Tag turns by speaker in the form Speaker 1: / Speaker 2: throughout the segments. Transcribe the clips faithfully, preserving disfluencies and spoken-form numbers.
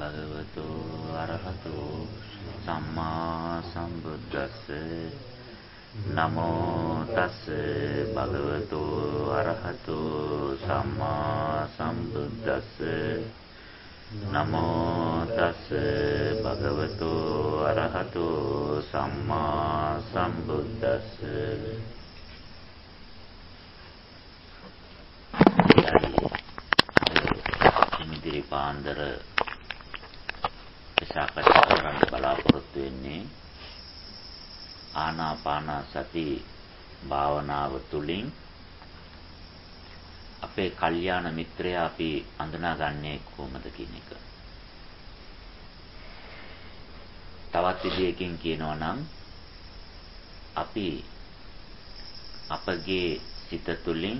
Speaker 1: භගවතු අරහතු සම්මා සම්බුද්දස්ස නමෝ තස්ස භගවතු අරහතු සම්මා සම්බුද්දස්ස නමෝ තස්ස භගවතු අරහතු සම්මා සම්බුද්දස්ස ඉන්ද්‍රිය පාන්දර සාකච්ඡා කරන්න බලාපොරොත්තු වෙන්නේ ආනාපාන සති භාවනාව තුළින් අපේ කල්යාණ මිත්‍රයා අපි අඳුනාගන්නේ කොහොමද කියන එක. තවත් විදියකින් කියනවා නම් අපි අපගේ සිත තුළින්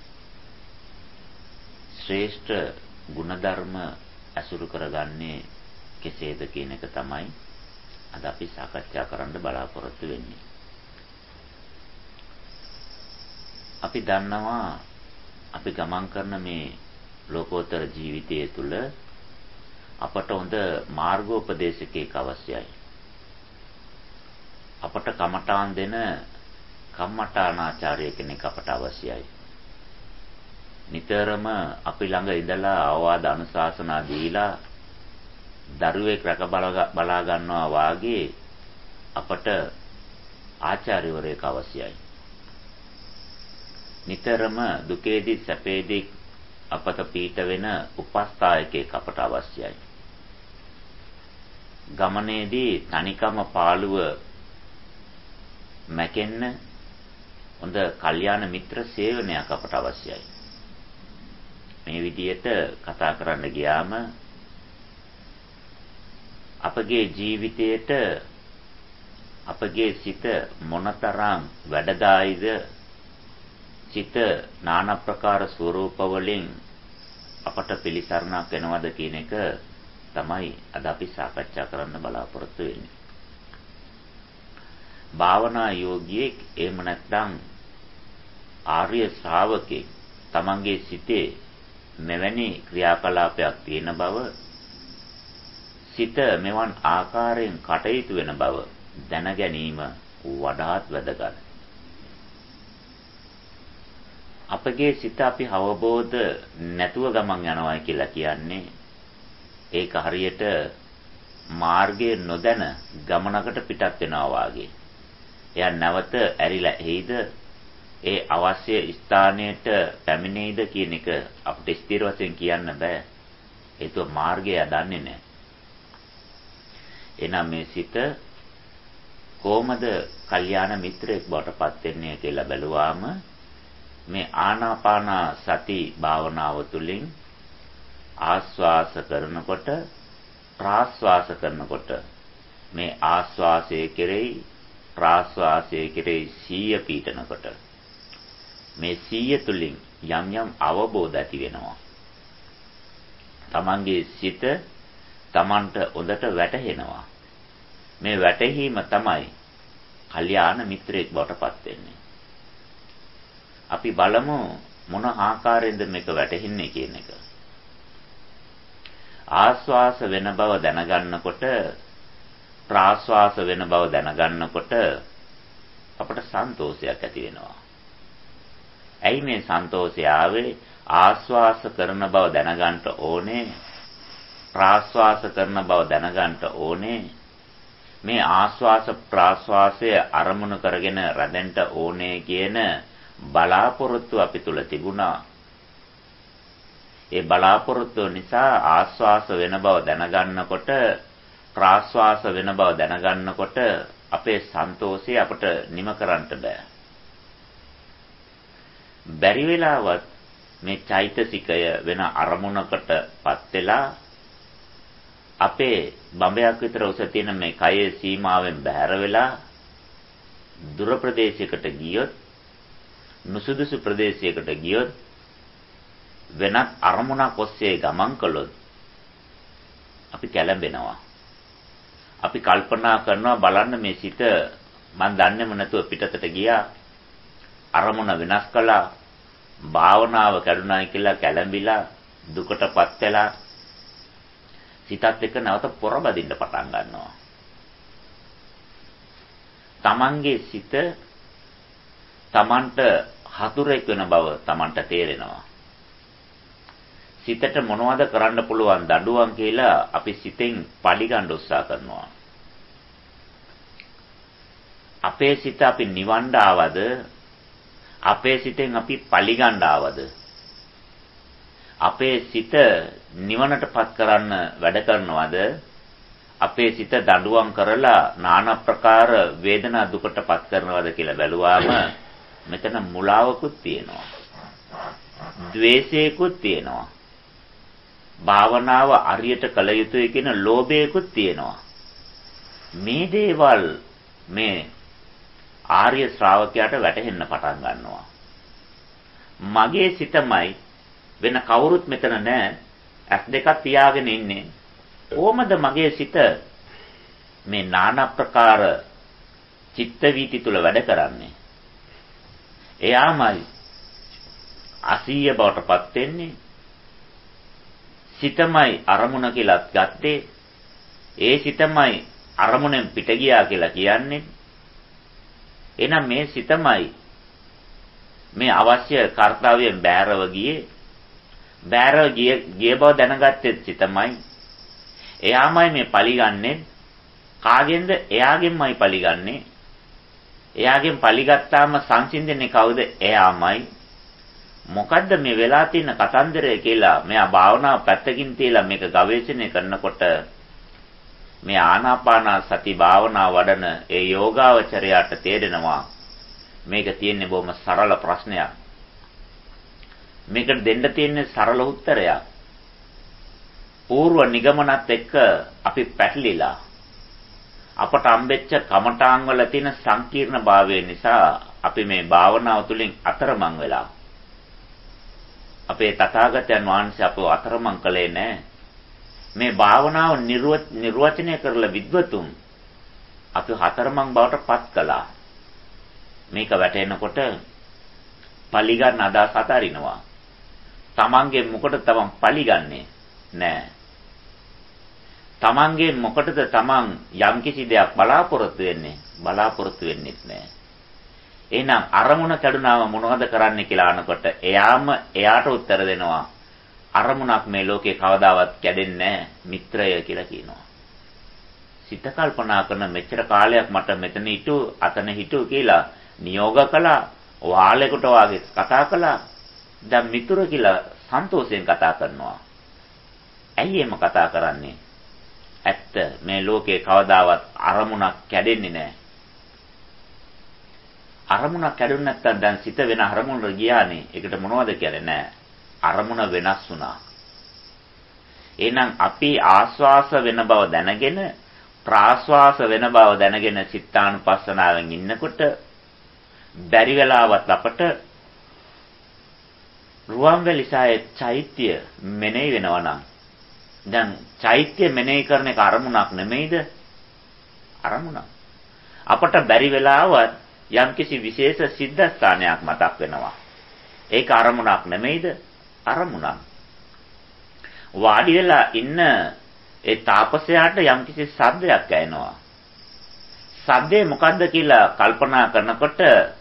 Speaker 1: ශ්‍රේෂ්ඨ ගුණධර්ම අසුරු කරගන්නේ කෙසේද කියන එක තමයි අද අපි සාකච්ඡා කරන්න බලාපොරොත්තු වෙන්නේ. අපි දන්නවා අපි ගමන් කරන මේ ලෝකෝත්තර ජීවිතය තුළ අපට හොඳ මාර්ගෝපදේශකයෙක් අවශ්‍යයි. අපට කමඨාන් දෙන කම්මඨානාචාර්ය කෙනෙක් අපට අවශ්‍යයි. නිතරම අපි ළඟ ඉඳලා අවවාද අනුශාසනා දීලා දරුවෙක් රැක බලා ගන්නවා වාගේ අපට ආචාර්යවරයෙක් අවශ්‍යයි. නිතරම දුකේදී සැපේදී අපත පීඩ වෙන උපස්ථායකයෙක් අපට අවශ්‍යයි. ගමනේදී තනිකම පාළුව මැකෙන්න හොඳ කල්යාණ මිත්‍ර සේවනයක් අපට අවශ්‍යයි. මේ විදිහට කතා කරන්න ගියාම අපගේ ජීවිතයට අපගේ සිත මොනතරම් වැඩදායිද, සිත নানা ප්‍රකාර ස්වરૂප වලින් අපට පිළිසරණක් වෙනවද කියන එක තමයි අද අපි සාකච්ඡා කරන්න බලාපොරොත්තු වෙන්නේ. භාවනා යෝගියෙක් එහෙම නැත්නම් ආර්ය ශ්‍රාවකෙක් තමන්ගේ සිතේ මෙවැනි ක්‍රියාකලාපයක් තියෙන බව, සිත මෙවන් ආකාරයෙන් කටයුතු වෙන බව දැන ගැනීම වඩාත් වැදගත්. අපගේ සිත අපි අවබෝධ නැතුව ගමන් යනවා කියලා කියන්නේ ඒක හරියට මාර්ගයේ නොදැන ගමනකට පිටත් වෙනවා වගේ. එයා නැවත ඇරිලා එයිද, ඒ අවශ්‍ය ස්ථානයට පැමිණෙයිද කියන එක අපිට ස්ථිර වශයෙන් කියන්න බෑ. හේතුව මාර්ගය දන්නේ නැහැ. එනම් මේ සිත කොහොමද කල්යාණ මිත්‍රයෙක් බවට පත් වෙන්නේ කියලා බැලුවාම මේ ආනාපාන සති භාවනාව තුළින් ආස්වාස කරනකොට ප්‍රාස්වාස කරනකොට මේ ආස්වාසයේ කෙරෙහි ප්‍රාස්වාසයේ කෙරෙහි සීය පීඨනකොට මේ සීය තුළින් යම් යම් අවබෝධ ඇති වෙනවා. තමන්ගේ සිත තමන්ට හොඳට වැටහෙනවා. මේ වැටහීම තමයි කල්යාණ මිත්‍රයෙක් බවට පත් වෙන්නේ. අපි බලමු මොන ආකාරයෙන්ද මේක වැටහෙන්නේ කියන එක. ආස්වාස වෙන බව දැනගන්නකොට, ප්‍රාස්වාස වෙන බව දැනගන්නකොට අපට සන්තෝෂයක් ඇති වෙනවා. ඇයි මේ සන්තෝෂය ආවේ? ආස්වාස කරන බව දැනගන්න ඕනේ, ප්‍රාස්වාස කරන බව දැනගන්න ඕනේ. මේ ආස්වාස ප්‍රාස්වාසය අරමුණු කරගෙන රැඳෙන්න ඕනේ කියන බලාපොරොත්තු අපි තුල තිබුණා. ඒ බලාපොරොත්තු නිසා ආස්වාස වෙන බව දැනගන්නකොට, ප්‍රාස්වාස වෙන බව දැනගන්නකොට අපේ සන්තෝෂය අපට නිම කරන්න බෑ. බැරි වෙලාවත් මේ චෛතසිකය වෙන අරමුණකටපත් වෙලා අපේ බඹයක් විතර උස තියෙන මේ කයේ සීමාවෙන් බැහැර වෙලා දුර ප්‍රදේශයකට ගියොත්, නුසුදුසු ප්‍රදේශයකට ගියොත්, වෙනත් අරමුණක් ඔස්සේ ගමන් කළොත් අපි කැළඹෙනවා. අපි කල්පනා කරනවා බලන්න මේ සිත මන් දන්නේම නැතුව පිටතට ගියා, අරමුණ වෙනස් කළා, භාවනාව කැඩුනායි කියලා කැළඹිලා දුකටපත් වෙලා සිතත් එක්ක නැවත පොරබදින්න පටන් ගන්නවා. තමන්ගේ සිත තමන්ට හතුරෙක් වෙන බව තමන්ට තේරෙනවා. සිතට මොනවද කරන්න පුළුවන් දඬුවම් කියලා අපි සිතෙන් පරිගන්න උත්සාහ කරනවා. අපේ සිත අපි නිවන්න ආවද? අපේ සිතෙන් අපි පරිගන්න ආවද? අපේ සිත නිවනටපත් කරන්න වැඩ කරනවද? අපේ සිත දඬුවම් කරලා নানা ප්‍රකාර වේදනා දුකටපත් කරනවද කියලා බැලුවාම මෙතන මුලාවකුත් තියෙනවා. ද්වේෂයකුත් තියෙනවා. භාවනාව අරියට කළ යුතුයි කියන ලෝභයකුත් තියෙනවා. මේ දේවල් මේ ආර්ය ශ්‍රාවකයාට වැටහෙන්න පටන් ගන්නවා. මගේ සිතමයි වෙන කවුරුත් මෙතන නැහැ. ඇස් දෙකක් පියාගෙන ඉන්නේ. කොහොමද මගේ සිත මේ নানা ප්‍රකාර චිත්ත වීති තුල වැඩ කරන්නේ? එයාමයි අසීය බවටපත් වෙන්නේ. සිතමයි අරමුණ කියලාත් ගත්තේ. ඒ සිතමයි අරමුණෙන් පිට ගියා කියලා කියන්නේ. එහෙනම් මේ සිතමයි මේ අවශ්‍ය කාර්යයෙන් බැහැරව ගියේ. බැහැරව ගිය ගිය බව දැනගත්තේ සිතමයි. එයාමයි මේ පලිගන්නේ. කාගෙන්ද? එයාගෙන්මයි පලිගන්නේ. එයාගෙන් පලිගත්තාම සංසිඳෙන්නේ කවුද? එයාමයි. මොකද්ද මේ වෙලා තියෙන කතන්දරය කියලා මෙයා භාවනාව පැත්තකින් තියලා මේක ගවේෂණය කරනකොට මේ ආනාපාන සති භාවනාව වඩන ඒ යෝගාවචරයට තේරෙනවා මේක තියෙන්නේ බොහොම සරල ප්‍රශ්නයක්. මේකට දෙන්න තියෙන්නේ සරල උත්තරයක්. పూర్ව නිගමනත් එක්ක අපි පැටලිලා අපට හම්බෙච්ච කමඨාන් වල තියෙන සංකීර්ණ භාවය නිසා අපි මේ භාවනාව තුළින් අතරමං වෙලා අපේ තථාගතයන් වහන්සේ අපව අතරමං කළේ නැහැ. මේ භාවනාව නිර්වචනය කරලා විද්වතුන් අපි හතරමං බවට පත් කළා. මේක වැටෙනකොට පලිගන්න අදහස් අතාරිනවා. තමන්ගේ මොකටද තමන් පලිගන්නේ? නෑ. තමන්ගේ මොකටද තමන් යම්කිසි දෙයක් බලාපොරොත්තු වෙන්නේ? බලාපොරොත්තු වෙන්නේ නෑ. එහෙනම් අරමුණ කැඩුනාම මොනවද කරන්න කියලා අහනකොට එයාම එයාට උත්තර දෙනවා. අරමුණක් මේ ලෝකේ කවදාවත් කැඩෙන්නේ නැහැ මිත්‍රය කියලා කියනවා. සිත කල්පනා කරන මෙච්චර කාලයක් මට මෙතන හිටු අතන හිටු කියලා නියෝග කළා. වාලෙකට වාගේ කතා කළා. දැන් මිතුරු කියලා සන්තෝෂයෙන් කතා කරනවා. ඇයි එහෙම කතා කරන්නේ? ඇත්ත මේ ලෝකේ කවදාවත් අරමුණක් කැඩෙන්නේ නැහැ. අරමුණක් කැඩුනේ නැත්තම් දැන් සිත වෙන අරමුණකට ගියානේ. ඒකට මොනවද කියන්නේ? නෑ. අරමුණ වෙනස් වුණා. එහෙනම් අපි ආස්වාස වෙන බව දැනගෙන ප්‍රාස්වාස වෙන බව දැනගෙන සිතානුපස්සනාවෙන් ඉන්නකොට බැරි වෙලාවත් අපට රුවන්වැලිසෑයේ චෛත්‍ය මෙනෙහි වෙනවා නම් දැන් චෛත්‍ය මෙනෙහි කරන එක අරමුණක් නෙමෙයිද? අරමුණක්. අපට බැරි වෙලාවත් යම්කිසි විශේෂ සිද්ධාස්ථානයක් මතක් වෙනවා. ඒක අරමුණක් නෙමෙයිද? අරමුණක්. වාඩි වෙලා ඉන්න ඒ තාපසයාට යම්කිසි ශබ්දයක් ඇහෙනවා. ශබ්දේ මොකද්ද කියලා කල්පනා කරනකොට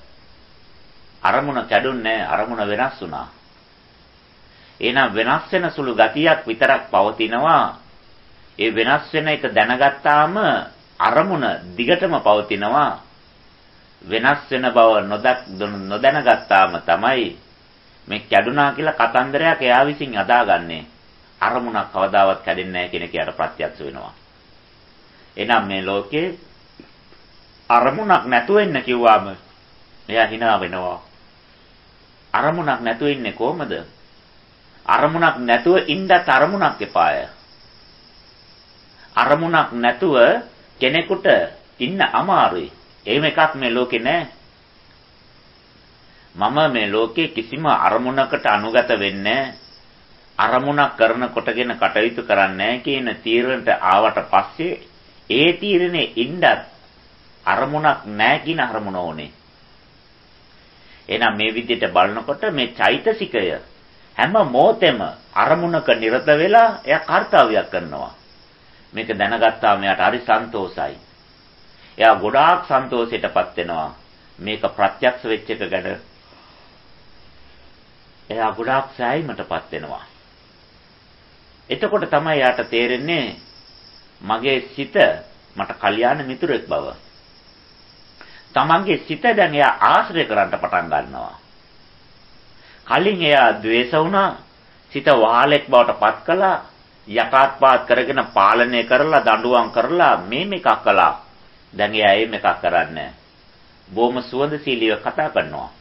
Speaker 1: අරමුණ කැඩුන්නේ අරමුණ වෙනස් වුණා. එහෙනම් වෙනස් වෙන සුළු ගතියක් විතරක් පවතිනවා. ඒ වෙනස් වෙන එක දැනගත්තාම අරමුණ දිගටම පවතිනවා. වෙනස් වෙන බව නොදැනගත්තාම තමයි මේ කැඩුනා කියලා කතන්දරයක් එයා විසින් අදාගන්නේ. අරමුණක් කවදාවත් කැඩෙන්නේ නැහැ කියන එකට ප්‍රත්‍යක්ෂ වෙනවා. එහෙනම් මේ ලෝකේ අරමුණක් නැතුව ඉන්න කිව්වම එයා hina වෙනවා. අරමුණක් නැතුව ඉන්නේ කොහමද? අරමුණක් නැතුව ඉන්නත් අරමුණක් එපාය. අරමුණක් නැතුව කෙනෙකුට ඉන්න අමාරුයි. එහෙම එකක් මේ ලෝකේ නැහැ. මම මේ ලෝකේ කිසිම අරමුණකට අනුගත වෙන්නේ අරමුණක් කරන කොටගෙන කටයුතු කරන්නේ කියන තීරණයට ආවට පස්සේ ඒ තීරණේ ඉන්නත් අරමුණක් නැහැ කියන අරමුණ ඕනේ. එහෙනම් මේ විදිහට බලනකොට මේ චෛතසිකය හැම මොහොතෙම අරමුණක නිරත වෙලා එයා කාර්යයක් කරනවා. මේක දැනගත්තාම එයාට හරි සන්තෝසයි. එයා ගොඩාක් සන්තෝෂයටපත් වෙනවා. මේක ප්‍රත්‍යක්ෂ වෙච්ච එක ගැන එයා ගොඩාක් සෑයීමටපත් වෙනවා. එතකොට තමයි යාට තේරෙන්නේ මගේ සිත මට කල්යාණ මිතුරෙක් බව. තමන්ගේ සිත දැන් එයා ආශ්‍රය කරන්න පටන් ගන්නවා. කලින් එයා ද්වේෂ වුණා, සිත වහලෙක් බවට පත් කළා, යකාත්පාත් කරගෙන පාලනය කරලා දඬුවම් කරලා මේ මේකක් කළා. දැන් එයා ඒ මේකක් කරන්නේ. බොහොම සුවඳශීලීව කතා කරනවා.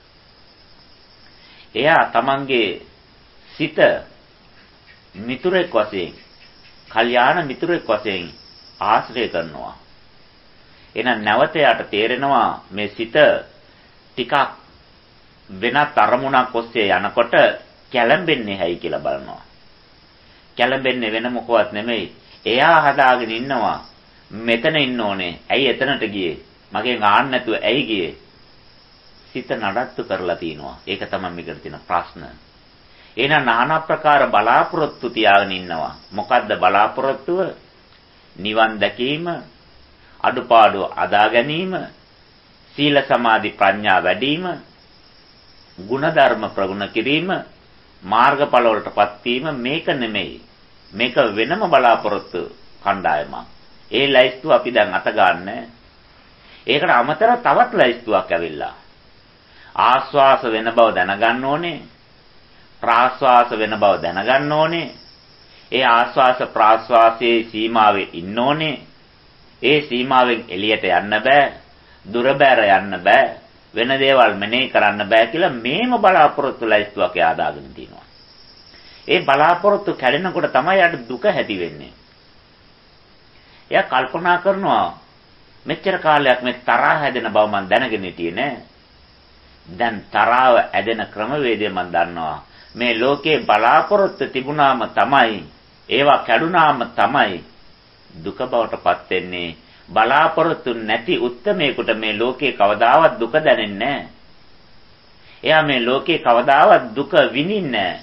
Speaker 1: එයා තමන්ගේ සිත මිතුරෙක් වශයෙන්, කල්යාණ මිතුරෙක් වශයෙන් ආශ්‍රය කරනවා. එහෙනම් නැවත යාට තේරෙනවා මේ සිත ටිකක් වෙනත් අරමුණක් ඔස්සේ යනකොට කැළඹෙන්නේ හැයි කියලා බලනවා. කැළඹෙන්නේ වෙන මොකවත් නෙමෙයි. එයා හදාගෙන ඉන්නවා. මෙතන ඉන්න ඕනේ. ඇයි එතනට ගියේ? මගෙන් ආන්න නැතුව ඇයි ගියේ? සිත නඩත්තු කරලා තිනවා. ඒක තමයි මේකට තියෙන ප්‍රශ්න. එහෙනම් নানা ප්‍රකාර බලාපොරොත්තු තියාගෙන ඉන්නවා. මොකද්ද බලාපොරොත්තුව? නිවන් දැකීම, අඩුපාඩු අදා ගැනීම, සීල සමාධි ප්‍රඥා වැඩිම, ගුණධර්ම ප්‍රගුණ කිරීම, මාර්ගඵල වලටපත් වීම මේක නෙමෙයි. මේක වෙනම බලාපොරොත්තු කණ්ඩායමක්. ඒ ලයිස්තුව අපි දැන් අත ගන්න. ඒකට අමතරව තවත් ලයිස්තුවක් ඇවිල්ලා. ආස්වාස වෙන බව දැනගන්න ඕනේ. ප්‍රාස්වාස වෙන බව දැනගන්න ඕනේ. ඒ ආස්වාස ප්‍රාස්වාසයේ සීමාවේ ඉන්න ඕනේ. ඒ සීමාවෙන් එළියට යන්න බෑ. දුර බැර යන්න බෑ. වෙන දේවල් මෙනෙහි කරන්න බෑ කියලා මේම බලාපොරොත්තු ලයිස්තුවක් ආදාගෙන තිනවා. ඒ බලාපොරොත්තු කැඩෙනකොට තමයි යාට දුක ඇති වෙන්නේ. එයා කල්පනා කරනවා මෙච්චර කාලයක් මේ තරහ හැදෙන බව මම දැනගෙන හිටියේ නෑ. දැන් තරහව ඇදෙන ක්‍රමවේදය මම දන්නවා. මේ ලෝකේ බලාපොරොත්තු තිබුණාම තමයි, ඒවා කැඩුනාම තමයි දුක බවටපත් වෙන්නේ. බලාපොරොත්තු නැති උත්මේකට මේ ලෝකේ කවදාවත් දුක දැනෙන්නේ නැහැ. එයා මේ ලෝකේ කවදාවත් දුක විඳින්නේ නැහැ.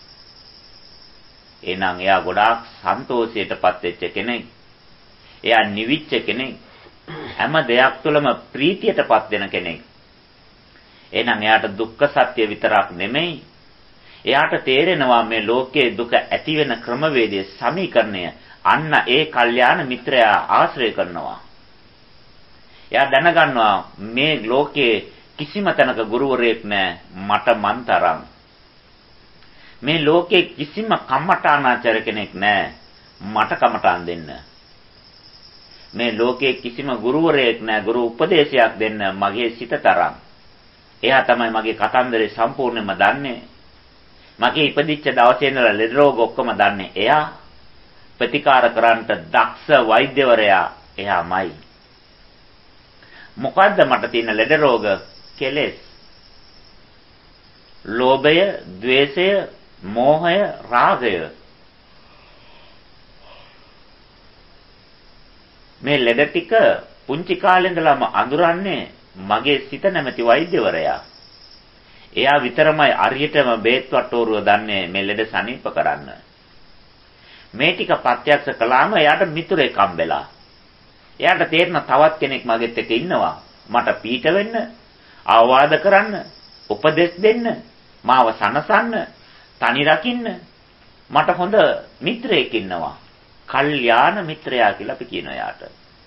Speaker 1: එහෙනම් එයා ගොඩාක් සන්තෝෂයටපත් වෙච්ච කෙනෙක්. එයා නිවිච්ච කෙනෙක්. හැම දෙයක් තුළම ප්‍රීතියටපත් වෙන කෙනෙක්. එහෙනම් එයාට දුක්ඛ සත්‍ය විතරක් නෙමෙයි. එයාට තේරෙනවා මේ ලෝකයේ දුක ඇති වෙන ක්‍රමවේදයේ සමීකරණය. අන්න ඒ කල්යාණ මිත්‍රයා ආශ්‍රය කරනවා. එයා දැනගන්නවා මේ ලෝකයේ කිසිම තැනක ගුරුවරයෙක් නැහැ මට මන් තරම්. මේ ලෝකයේ කිසිම කම්මඨානාචාර කෙනෙක් නැහැ මට කමඨාන් දෙන්න. මේ ලෝකයේ කිසිම ගුරුවරයෙක් නැහැ ගුරු උපදේශයක් දෙන්න මගේ සිත තරම්. එයා තමයි මගේ කතන්දරේ සම්පූර්ණයෙන්ම දන්නේ. මගේ ඉපදිච්ච දවසේ ඉඳලා ලෙඩ රෝග ඔක්කොම දන්නේ එයා. ප්‍රතිකාර කරන්නට දක්ෂ වෛද්‍යවරයා එයාමයි. මොකද්ද මට තියෙන ලෙඩ රෝග? කෙලෙස්. ලෝභය, ద్వේෂය, මෝහය, රාගය. මේ ලෙඩ ටික පුංචි කාලේ ඉඳලාම අඳුරන්නේ මගේ සිත නැමැති වෛද්‍යවරයා. එයා විතරමයි අරියටම බේත් වට්ටෝරුව දන්නේ මේ ලෙඩ සනීප කරන්න. මේ ටික ප්‍රත්‍යක්ෂ කළාම එයාට මිතුරෙක් හම්බෙලා. එයාට තේරෙන තවත් කෙනෙක් මගෙත් එක්ක ඉන්නවා. මට පීඩ වෙන්න, අවවාද කරන්න, උපදෙස් දෙන්න, මාව සනසන්න, තනි රකින්න මට හොඳ මිත්‍රයෙක් ඉන්නවා. කල්යාණ මිත්‍රයා කියලා අපි කියනවා යාට.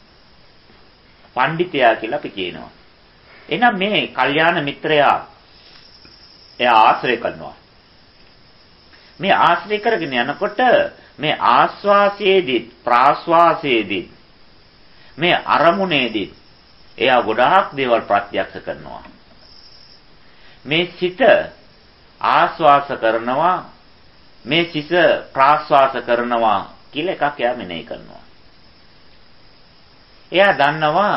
Speaker 1: පඬිතයා කියලා අපි කියනවා. එහෙනම් මේ කල්යාණ මිත්‍රයා එයා ආශ්‍රය කරනවා. මේ ආශ්‍රය කරගෙන යනකොට මේ ආස්වාසයේදී ප්‍රාස්වාසයේදී මේ අරමුණේදී එයා ගොඩාක් දේවල් ප්‍රත්‍යක්ෂ කරනවා. මේ සිත ආස්වාස කරනවා, මේ සිත ප්‍රාස්වාස කරනවා කියලා එකක් එයා මෙනෙහි කරනවා. එයා දන්නවා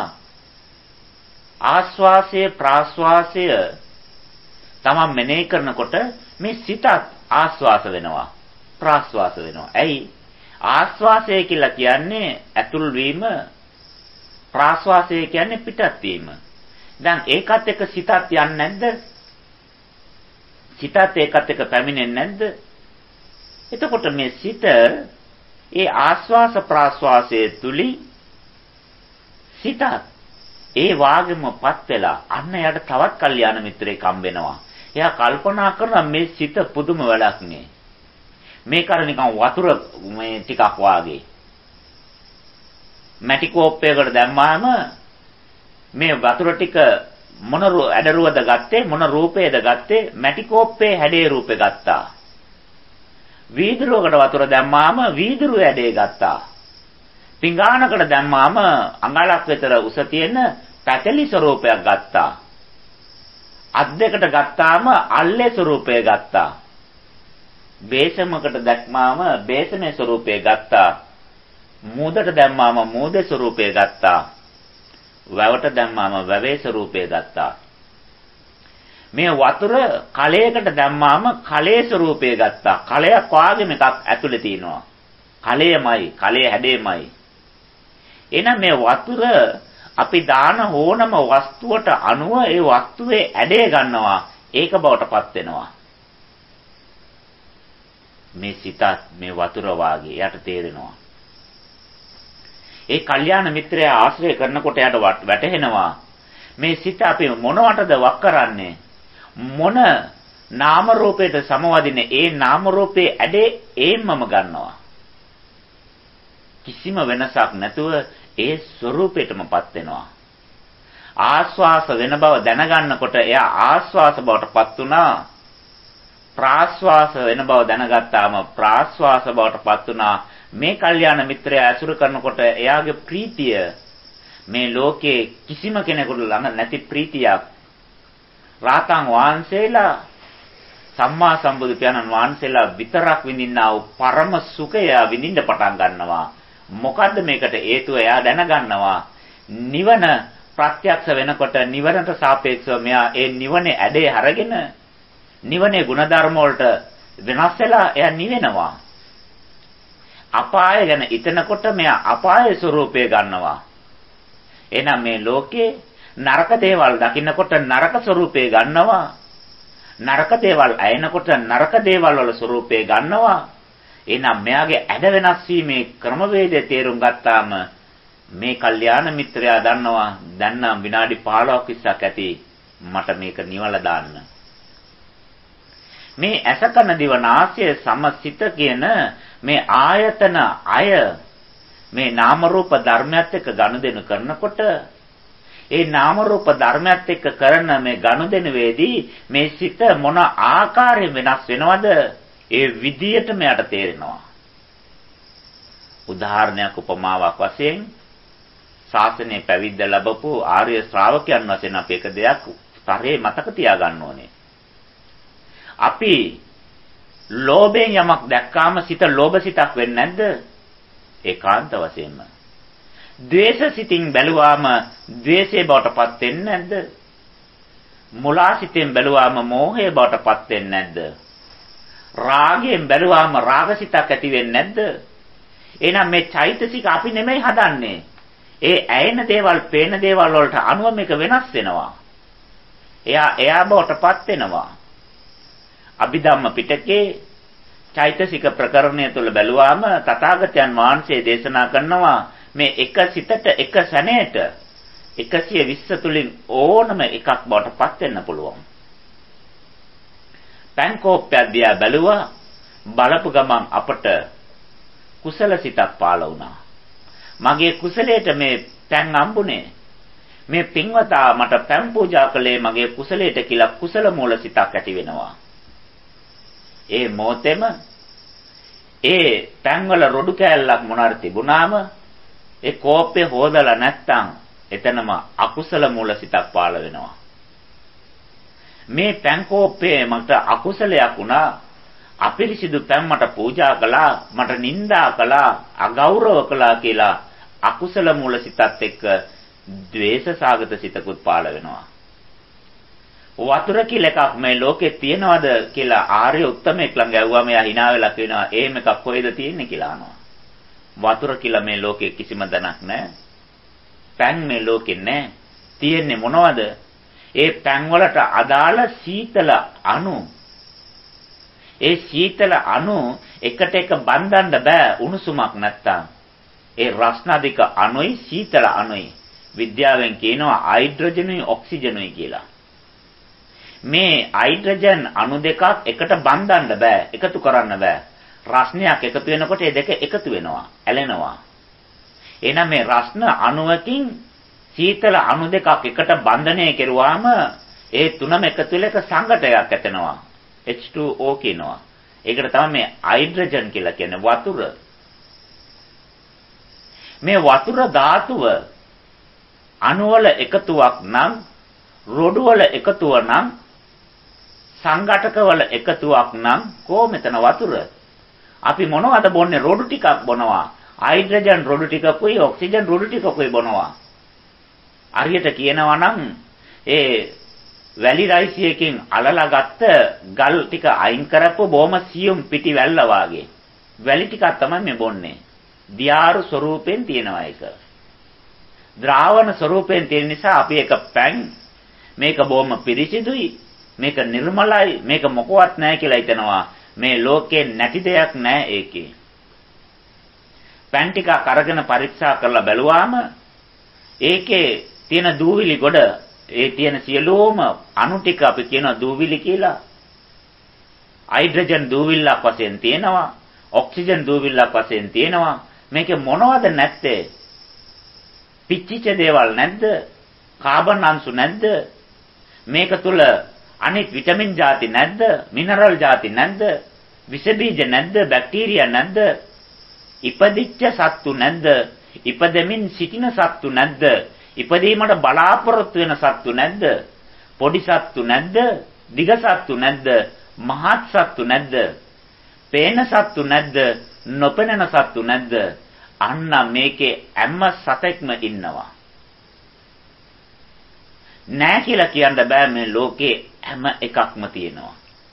Speaker 1: ආස්වාසය ප්‍රාස්වාසය තමන් මෙනෙහි කරනකොට මේ සිතත් ආස්වාස වෙනවා ප්‍රාස්වාස වෙනවා. ඇයි? ආස්වාසය කියලා කියන්නේ ඇතුල් වීම, ප්‍රාස්වාසය කියන්නේ පිටත් වීම. දැන් ඒකත් එක්ක සිතත් යන්නේ නැද්ද? සිතත් ඒකත් එක්ක පැමිණෙන්නේ නැද්ද? එතකොට මේ සිත ඒ ආස්වාස ප්‍රාස්වාසයේ තුලින් සිතත් ඒ වාගෙමපත් වෙලා අන්න යාට තවත් කල්යාණ මිත්‍රයෙක් හම්බ වෙනවා. එයා කල්පනා කරනවා මේ සිත පුදුම වැඩක් නේ. මේක අර නිකන් වතුර මේ ටිකක් වාගේ. මැටි කෝප්පයකට දැම්මාම මේ වතුර ටික මොන ඇඩරුවද ගත්තේ මොන රූපේද ගත්තේ මැටි කෝප්පේ හැඩේ රූපේ ගත්තා. වීදුරුවකට වතුර දැම්මාම වීදුරුව ඇඩේ ගත්තා. පිඟානකට දැම්මාම අඟලක් විතර උස තියෙන පැතලි ස්වරූපයක් ගත්තා. අත් දෙකට ගත්තාම අල්ලේ ස්වරූපය ගත්තා. බේසමකට දැක්මාම බේසමේ ස්වරූපය ගත්තා. මූදට දැම්මාම මූදේ ස්වරූපය ගත්තා. වැවට දැම්මාම වැවේ ස්වරූපය ගත්තා. මේ වතුර කලයකට දැම්මාම කලයේ ස්වරූපය ගත්තා. කලයක් වාගේම එකක් ඇතුලේ තියෙනවා. කලයමයි, කලයේ හැඩයමයි. එහෙනම් මේ වතුර අපි දාන ඕනම වස්තුවට අනුව ඒ වස්තුවේ ඇඩය ගන්නවා. ඒක බවටපත් වෙනවා. මේ සිතත් මේ වතුර වාගේ යට තේරෙනවා. ඒ කල්යාණ මිත්‍රයා ආශ්‍රය කරනකොට යට වැටහෙනවා මේ සිත අපි මොනවටද වක් කරන්නේ? මොන නාම රූපයට සමවදින්නේ? ඒ නාම රූපේ ඇඩේ ඒම්මම ගන්නවා. කිසිම වෙනසක් නැතුව ඒ ස්වરૂපයටමපත් වෙනවා. ආස්වාස වෙන බව දැනගන්නකොට එයා ආස්වාස බවටපත් වුණා. ප්‍රාස්වාස වෙන බව දැනගත්තාම ප්‍රාස්වාස බවටපත් වුණා. මේ කල්යාණ මිත්‍රයා ඇසුරු කරනකොට එයාගේ ප්‍රීතිය මේ ලෝකේ කිසිම කෙනෙකුට ළඟ නැති ප්‍රීතියක්. රාතන් වහන්සේලා සම්මා සම්බුදු පියාණන් වහන්සේලා විතරක් විඳින්නා වූ පරම සුඛය විඳින්න පටන් ගන්නවා. මොකද්ද මේකට හේතුව? එයා දැනගන්නවා නිවන ප්‍රත්‍යක්ෂ වෙනකොට නිවනට සාපේක්ෂව මෙයා ඒ නිවනේ ඇඩේ අරගෙන නිවනේ ಗುಣධර්ම වලට වෙනස් වෙලා එයා නිවෙනවා. අපාය ගැන හිතනකොට මෙයා අපායේ ස්වરૂපය ගන්නවා. එහෙනම් මේ ලෝකේ නරක දේවල් දකින්නකොට නරක ස්වરૂපය ගන්නවා. නරක දේවල් ඇයෙනකොට නරක දේවල් වල ස්වરૂපය ගන්නවා. එහෙනම් මෙයාගේ ඇඩ වෙනස් වීමේ ක්‍රමවේදය තේරුම් ගත්තාම මේ කල්යාණ මිත්‍රයා දන්නවා දැන් නම් විනාඩි පහළොවක් විස්සක් ඇති මට මේක නිවලා දාන්න. මේ ඇසකන දිවනාසය සමසිත කියන මේ ආයතන අය මේ නාම රූප ධර්මයත් එක්ක ගනුදෙනු කරනකොට ඒ නාම රූප ධර්මයත් එක්ක කරන මේ ගනුදෙනුවේදී මේ සිත මොන ආකාරයෙන් වෙනස් වෙනවද ඒ විදියටම යට තේරෙනවා. උදාහරණයක් උපමාවක් වශයෙන් ශාසනයේ පැවිද්ද ලැබපු ආර්ය ශ්‍රාවකයන් වශයෙන් අපි එක දෙයක් තරේ මතක තියාගන්න ඕනේ. අපි ලෝභයෙන් යමක් දැක්කාම සිත ලෝභ සිතක් වෙන්නේ නැද්ද? ඒකාන්ත වශයෙන්ම. ද්වේෂ සිතින් බැලුවාම ද්වේෂය බවටපත් වෙන්නේ නැද්ද? මුලා සිතෙන් බැලුවාම මෝහය බවටපත් වෙන්නේ නැද්ද? රාගයෙන් බැලුවාම රාගසිතක් ඇති වෙන්නේ නැද්ද? එහෙනම් මේ චෛතසික අපි නෙමෙයි හදන්නේ. ඒ ඇයෙන දේවල්, පේන දේවල් වලට අනුව මේක වෙනස් වෙනවා. එයා එයා බවටපත් වෙනවා. අභිධම්ම පිටකේ චෛතසික ප්‍රකරණය තුල බැලුවාම තථාගතයන් වහන්සේ දේශනා කරනවා මේ එක සිතට එක සැනයට එකසිය විස්ස තුලින් ඕනම එකක් බවටපත් වෙන්න පුළුවන්. පැන්කෝප්පයක් දිහා බැලුවා බලපු ගමන් අපට කුසල සිතක් පාළ වුණා. මගේ කුසලයට මේ පැන් අම්බුනේ. මේ පින්වතා මට පැන් පූජා කළේ මගේ කුසලයට කියලා කුසල මූල සිතක් ඇති වෙනවා. ඒ මොතෙම ඒ පැන් වල රොඩු කෑල්ලක් මොනාර තිබුණාම ඒ කෝප්පේ හොදලා නැත්තම් එතනම අකුසල මූල සිතක් පාළ වෙනවා. මේ පැන් කෝප්පේ මට අකුසලයක් වුණා. අපිරිසිදු පැන් මට පූජා කළා, මට නිඳා කළා, අගෞරව කළා කියලා අකුසල මූල සිතත් එක්ක ද්වේෂ සාගත සිතකුත් පාළ වෙනවා. වතුර කියලා එකක් මේ ලෝකේ තියනවද කියලා ආර්ය උත්තමයෙක් ළඟ ඇහුවාම එයා hina වෙලා කියනවා එහෙම එකක් කොහෙද තියෙන්නේ කියලා අහනවා. වතුර කියලා මේ ලෝකේ කිසිම දණක් නැහැ. පැන් මේ ලෝකේ නැහැ. තියෙන්නේ මොනවද? ඒ පැන් වලට අදාළ සීතල අණු. ඒ සීතල අණු එකට එක බඳින්න බෑ උණුසුමක් නැත්තම්. ඒ රස්නාදික අණුයි සීතල අණුයි විද්‍යාවෙන් කියනවා හයිඩ්‍රජනුයි ඔක්සිජනුයි කියලා. මේ හයිඩ්‍රජන් අණු දෙකක් එකට බඳින්න බෑ, එකතු කරන්න බෑ. රස්නයක් එකතු වෙනකොට ඒ දෙක එකතු වෙනවා, ඇලෙනවා. එහෙනම් මේ රස්න අණුවකින් සීතල අණු දෙකක් එකට බන්ධනය කෙරුවාම ඒ තුනම එකතු වෙලා එක සංඝටකයක් ඇතෙනවා. H two O කියනවා. ඒකට තමයි මේ හයිඩ්‍රජන් කියලා කියන්නේ වතුර. මේ වතුර ධාතුව අණුවල එකතුවක් නම් රොඩු වල එකතුව නම් සංඝටක වල එකතුවක් නම් කො මෙතන වතුර. අපි මොනවද බොන්නේ? රොඩු ටිකක් බොනවා. Hydrogen රොඩු ටිකකුයි oxygen රොඩු ටිකකුයි බොනවා. හරියට කියනවා නම් ඒ වැලි රයිසියකින් අලලා ගත්ත ගල් ටික අයින් කරපුව බොහොම සියුම් පිටි වැල්ල වාගේ. වැලි ටිකක් තමයි මේ බොන්නේ. දියාරු ස්වරූපයෙන් තියෙනවා ඒක. ද්‍රාවණ ස්වරූපයෙන් තියෙන නිසා අපි එක පැන් මේක බොහොම පිරිසිදුයි, මේක නිර්මලයි, මේක මොකවත් නැහැ කියලා හිතනවා. මේ ලෝකේ නැති දෙයක් නැහැ ඒකේ. පැන් ටිකක් අරගෙන පරීක්ෂා කරලා බැලුවාම ඒකේ තියෙන දූවිලි ගොඩ, ඒ තියෙන සියලුම අණු ටික අපි කියනවා දූවිලි කියලා. හයිඩ්‍රජන් දූවිල්ලක් වශයෙන් තියෙනවා, ඔක්සිජන් දූවිල්ලක් වශයෙන් තියෙනවා. මේකේ මොනවද නැත්තේ? පිච්චිච්ච දේවල් නැද්ද? කාබන් අංශු නැද්ද? මේක තුල අනිත් විටමින් ಜಾති නැද්ද? මිනරල් ಜಾති නැද්ද? විස බීජ නැද්ද? බැක්ටීරියා නැද්ද? ඉපදිච්ච සත්තු නැද්ද? ඉපදෙමින් සිටින සත්තු නැද්ද? ඉපදීමට බලාපොරොත්තු වෙන සත්තු නැද්ද? පොඩි සත්තු නැද්ද? දිග සත්තු නැද්ද? මහත් සත්තු නැද්ද? පේන සත්තු නැද්ද? නොපෙනෙන සත්තු නැද්ද? අන්න මේකේ හැම සතෙක්ම ඉන්නවා. නෑ කියලා කියන්න බෑ මේ ලෝකේ හැම එකක්ම තියෙනවා.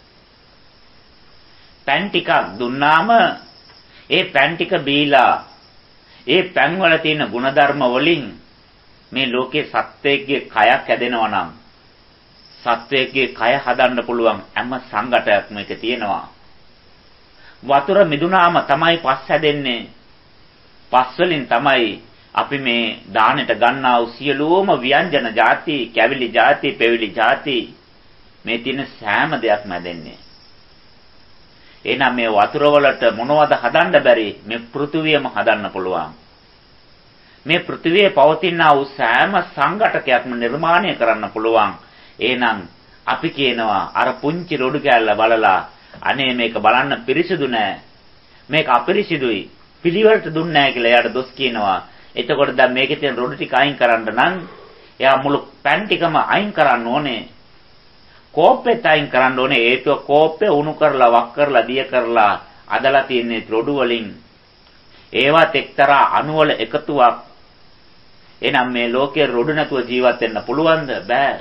Speaker 1: පැන් ටිකක් දුන්නාම ඒ පැන් ටික බීලා ඒ පැන් වල තියෙන ಗುಣධර්ම වලින් මේ ලෝකේ සත්වයේ කයක් හැදෙනවා නම් සත්වයේ කය හදන්න පුළුවන් හැම සංඝටයක්ම එක තියෙනවා. වතුර මිදුනාම තමයි පස් හැදෙන්නේ. පස් වලින් තමයි අපි මේ දානෙට ගන්නා වූ සියලුම ව්‍යංජන ಜಾති, කැවිලි ಜಾති, පෙවිලි ಜಾති මේ තියෙන සෑම දෙයක්ම හැදෙන්නේ. එහෙනම් මේ වතුර වලට මොනවද හදන්න බැරි? මේ පෘථුවියම හදන්න පුළුවන්. මේ පෘථිවියේ පවතිනා වූ සෑම සංඝටකයක්ම නිර්මාණය කරන්න පුළුවන්. එහෙනම් අපි කියනවා අර පුංචි රොඩු කෑල්ල බලලා අනේ මේක බලන්න පිරිසිදු නෑ. මේක අපිරිසිදුයි. පිළිවෙලට දුන්නේ නෑ කියලා එයාට දොස් කියනවා. එතකොට දැන් මේකේ තියෙන රොඩු ටික අයින් කරන්න නම් එයා මුළු පැන් ටිකම අයින් කරන්න ඕනේ. කෝප්පෙත් අයින් කරන්න ඕනේ. ඒතුව කෝප්පේ උණු කරලා වක් කරලා දිය කරලා අදලා තියෙන්නේ රොඩු වලින්. ඒවත් එක්තරා අණු වල එකතුවක්. එහෙනම් මේ ලෝකයේ රොඩු නැතුව ජීවත් වෙන්න පුළුවන්ද? බෑ.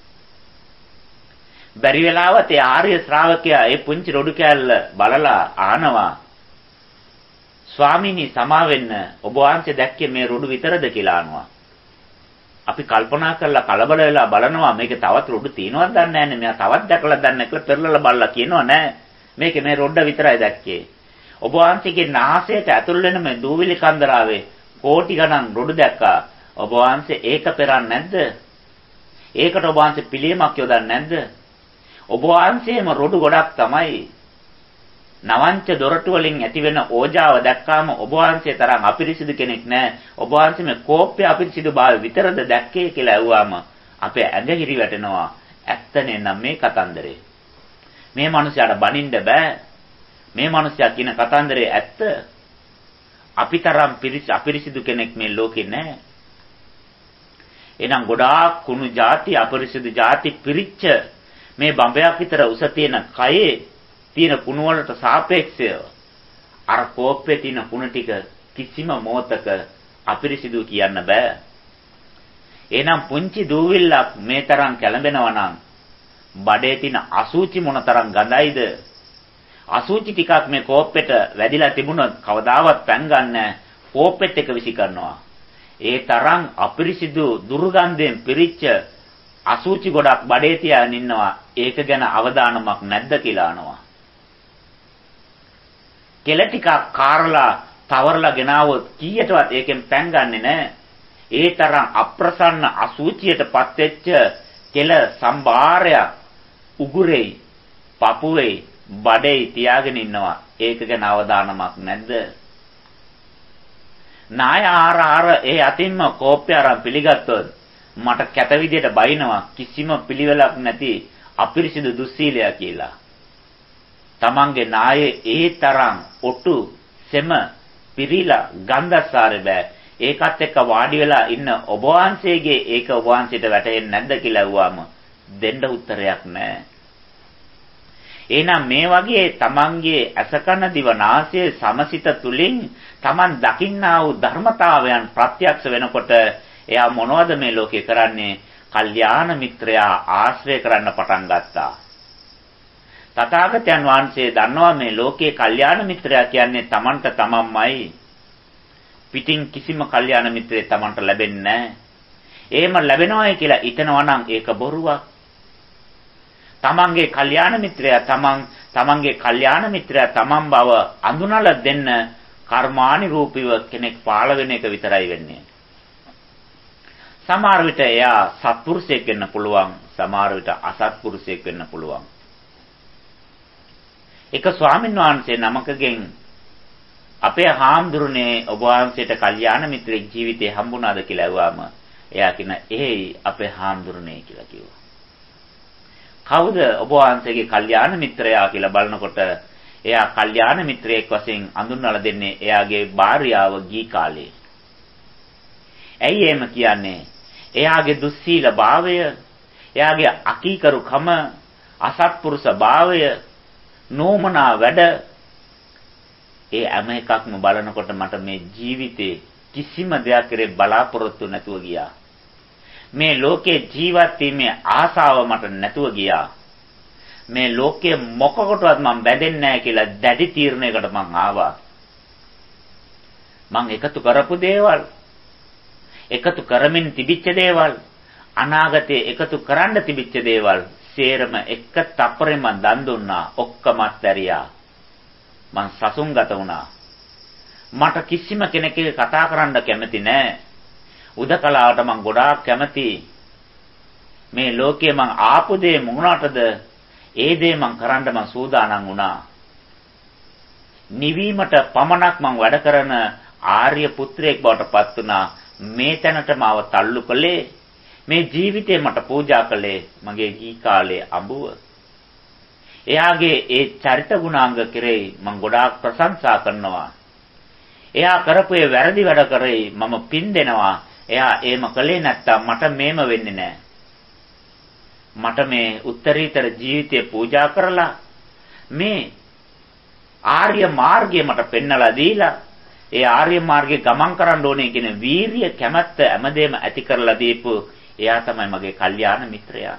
Speaker 1: බැරි වෙලාවත් ඒ ආර්ය ශ්‍රාවකයා ඒ පුංචි රොඩු කෑල්ල බලලා අහනවා ස්වාමීනි සමා වෙන්න ඔබ වහන්සේ දැක්කේ මේ රොඩු විතරද කියලා අහනවා. අපි කල්පනා කරලා කලබල වෙලා බලනවා මේකේ තවත් රොඩු තියෙනවද දන්නේ නැහැ නේ. මෙයා තවත් දැකලා දන්නේ නැහැ කියලා පෙරලලා බලලා කියනවා නෑ මේකේ මේ රොඩ විතරයි දැක්කේ. ඔබ වහන්සේගේ නාසයට ඇතුල් වෙන මේ දූවිලි කන්දරාවේ කෝටි ගණන් රොඩු දැක්කා. ඔබ වහන්සේ ඒක පෙරන්නේ නැද්ද? ඒකට ඔබ වහන්සේ පිළියමක් යොදන්නේ නැද්ද? ඔබ වහන්සේම රොඩු ගොඩක් තමයි. නවංච දොරටු වලින් ඇති වෙන ඕජාව දැක්කාම ඔබ වහන්සේ තරම් අපිරිසිදු කෙනෙක් නැහැ. ඔබ වහන්සේ මේ කෝප්පේ අපිරිසිදු භාවය විතරද දැක්කේ කියලා ඇහුවාම අපේ ඇඟ වැටෙනවා. ඇත්තනේ නම් මේ කතන්දරේ. මේ මිනිහයාට බනින්න බෑ. මේ මිනිහයා කියන කතන්දරේ ඇත්ත. අපි තරම් අපිරිසිදු කෙනෙක් මේ ලෝකේ නැහැ. එහෙනම් ගොඩාක් කුණු ಜಾති අපරිසිදු ಜಾති පිරිච්ච මේ බඹයක් විතර උස තියෙන කයේ තියෙන කුණු වලට සාපේක්ෂව අර කෝප්පේ තියෙන කුණු ටික කිසිම මොහතක අපිරිසිදු කියන්න බෑ. එහෙනම් පුංචි දූවිල්ලක් මේ තරම් කැළඹෙනවා නම් බඩේ තියෙන අසුචි මොනතරම් ගඳයිද? අසුචි ටිකක් මේ කෝප්පෙට වැදිලා තිබුණොත් කවදාවත් පැන් ගන්නෑ. කෝප්පෙත් එක විසි කරනවා. ඒ තරම් අපිරිසිදු දුර්ගන්ධයෙන් පිරිච්ච අසුචි ගොඩක් බඩේ තියාගෙන ඉන්නවා. ඒක ගැන අවදානමක් නැද්ද කියලා අහනවා. කෙල ටිකක් කාරලා තවරලා ගෙනාවොත් කීයටවත් ඒකෙන් පැන් ගන්නෙ නැහැ. ඒ තරම් අප්‍රසන්න අසුචියටපත් වෙච්ච කෙල සම්භාරයක් උගුරේ, පපුවේ, බඩේ තියාගෙන ඉන්නවා. ඒක ගැන අවධානමක් නැද්ද? නාය ආර ආර ඒ අතින්ම කෝප්පය අරන් පිළිගත්තොත් මට කැත විදියට බයිනවා කිසිම පිළිවෙලක් නැති අපිරිසිදු දුස්සීලයා කියලා. තමන්ගේ නායේ ඒ තරම් ඔටු සෙම පිරීලා ගන්ධස්සාරේ බෑ. ඒකත් එක්ක වාඩි වෙලා ඉන්න ඔබ වහන්සේගේ ඒක ඔබ වහන්සේට වැටහෙන්නේ නැද්ද කියලා අහුවාම දෙන්න උත්තරයක් නැහැ. එහෙනම් මේ වගේ තමන්ගේ අසකන දිවනාසය සමසිත තුලින් තමන් දකින්නා වූ ධර්මතාවයන් ප්‍රත්‍යක්ෂ වෙනකොට එයා මොනවද මේ ලෝකේ කරන්නේ? කල්යාණ මිත්‍රයා ආශ්‍රය කරන්න පටන් ගත්තා. තථාගතයන් වහන්සේ දන්නවා මේ ලෝකේ කල්යාණ මිත්‍රයා කියන්නේ තමන්ට තමන්මයි. පිටින් කිසිම කල්යාණ මිත්‍රයෙක් තමන්ට ලැබෙන්නේ නැහැ. එහෙම ලැබෙනවායි කියලා හිතනවා නම් ඒක බොරුවක්. තමන්ගේ කල්යාණ මිත්‍රයා තමන් තමන්ගේ කල්යාණ මිත්‍රයා තමන් බව අඳුනලා දෙන්න කර්මානිරූපීව කෙනෙක් පාළ වෙන එක විතරයි වෙන්නේ. සමහර විට එයා සත්පුරුෂයෙක් වෙන්න පුළුවන්, සමහර විට අසත්පුරුෂයෙක් වෙන්න පුළුවන්. එක ස්වාමීන් වහන්සේ නමකගෙන් අපේ හාමුදුරනේ ඔබ වහන්සේට කල්යාණ මිත්‍රෙක් ජීවිතේ හම්බුණාද කියලා ඇහුවාම එයා කියන එහෙයි අපේ හාමුදුරනේ කියලා කිව්වා. කවුද ඔබ වහන්සේගේ කල්යාණ මිත්‍රයා කියලා බලනකොට එයා කල්යාණ මිත්‍රයෙක් වශයෙන් අඳුන්වලා දෙන්නේ එයාගේ භාර්යාව ගී කාලේ. ඇයි එහෙම කියන්නේ? එයාගේ දුස්සීල භාවය, එයාගේ අකීකරුකම, අසත්පුරුෂ භාවය, නෝමනා වැඩ ඒ හැම එකක්ම බලනකොට මට මේ ජීවිතේ කිසිම දෙයක් කෙරේ බලාපොරොත්තු නැතුව ගියා. මේ ලෝකේ ජීවත් වීමේ ආසාව මට නැතුව ගියා. මේ ලෝකයේ මොකකටවත් මම බැඳෙන්නේ නැහැ කියලා දැඩි තීරණයකට මං ආවා. මං එකතු කරපු දේවල්, එකතු කරමින් තිබිච්ච දේවල්, අනාගතයේ එකතු කරන්න තිබිච්ච දේවල් සේරම එක තප්පරෙම දන් දුන්නා, ඔක්කොමත් ඇරියා. මං සසුන්ගත වුණා. මට කිසිම කෙනෙක්ගේ කතා කරන්න කැමති නෑ. උදකලාවට මං ගොඩාක් කැමති. මේ ලෝකයේ මං ආපු දේ මොනකටද? ඒ දේ මං කරන්න මං සූදානම් වුණා. නිවීමට පමණක් මං වැඩ කරන ආර්ය පුත්‍රයෙක් බවට පත් වුණා. මේ තැනට මාව තල්ලු කළේ, මේ ජීවිතේ මට පූජා කළේ මගේ ගී කාලේ අඹුව. එයාගේ ඒ චරිත ගුණාංග කෙරෙහි මම ගොඩාක් ප්‍රශංසා කරනවා. එයා කරපු ඒ වැරදි වැඩ කරේ මම පින් දෙනවා. එයා එහෙම කළේ නැත්තම් මට මේම වෙන්නේ නැහැ. මට මේ උත්තරීතර ජීවිතය පූජා කරලා මේ ආර්ය මාර්ගය මට පෙන්වලා දීලා ඒ ආර්ය මාර්ගේ ගමන් කරන්න ඕනේ කියන වීරිය කැමැත්ත හැමදේම ඇති කරලා දීපු එයා තමයි මගේ කල්යාණ මිත්‍රයා.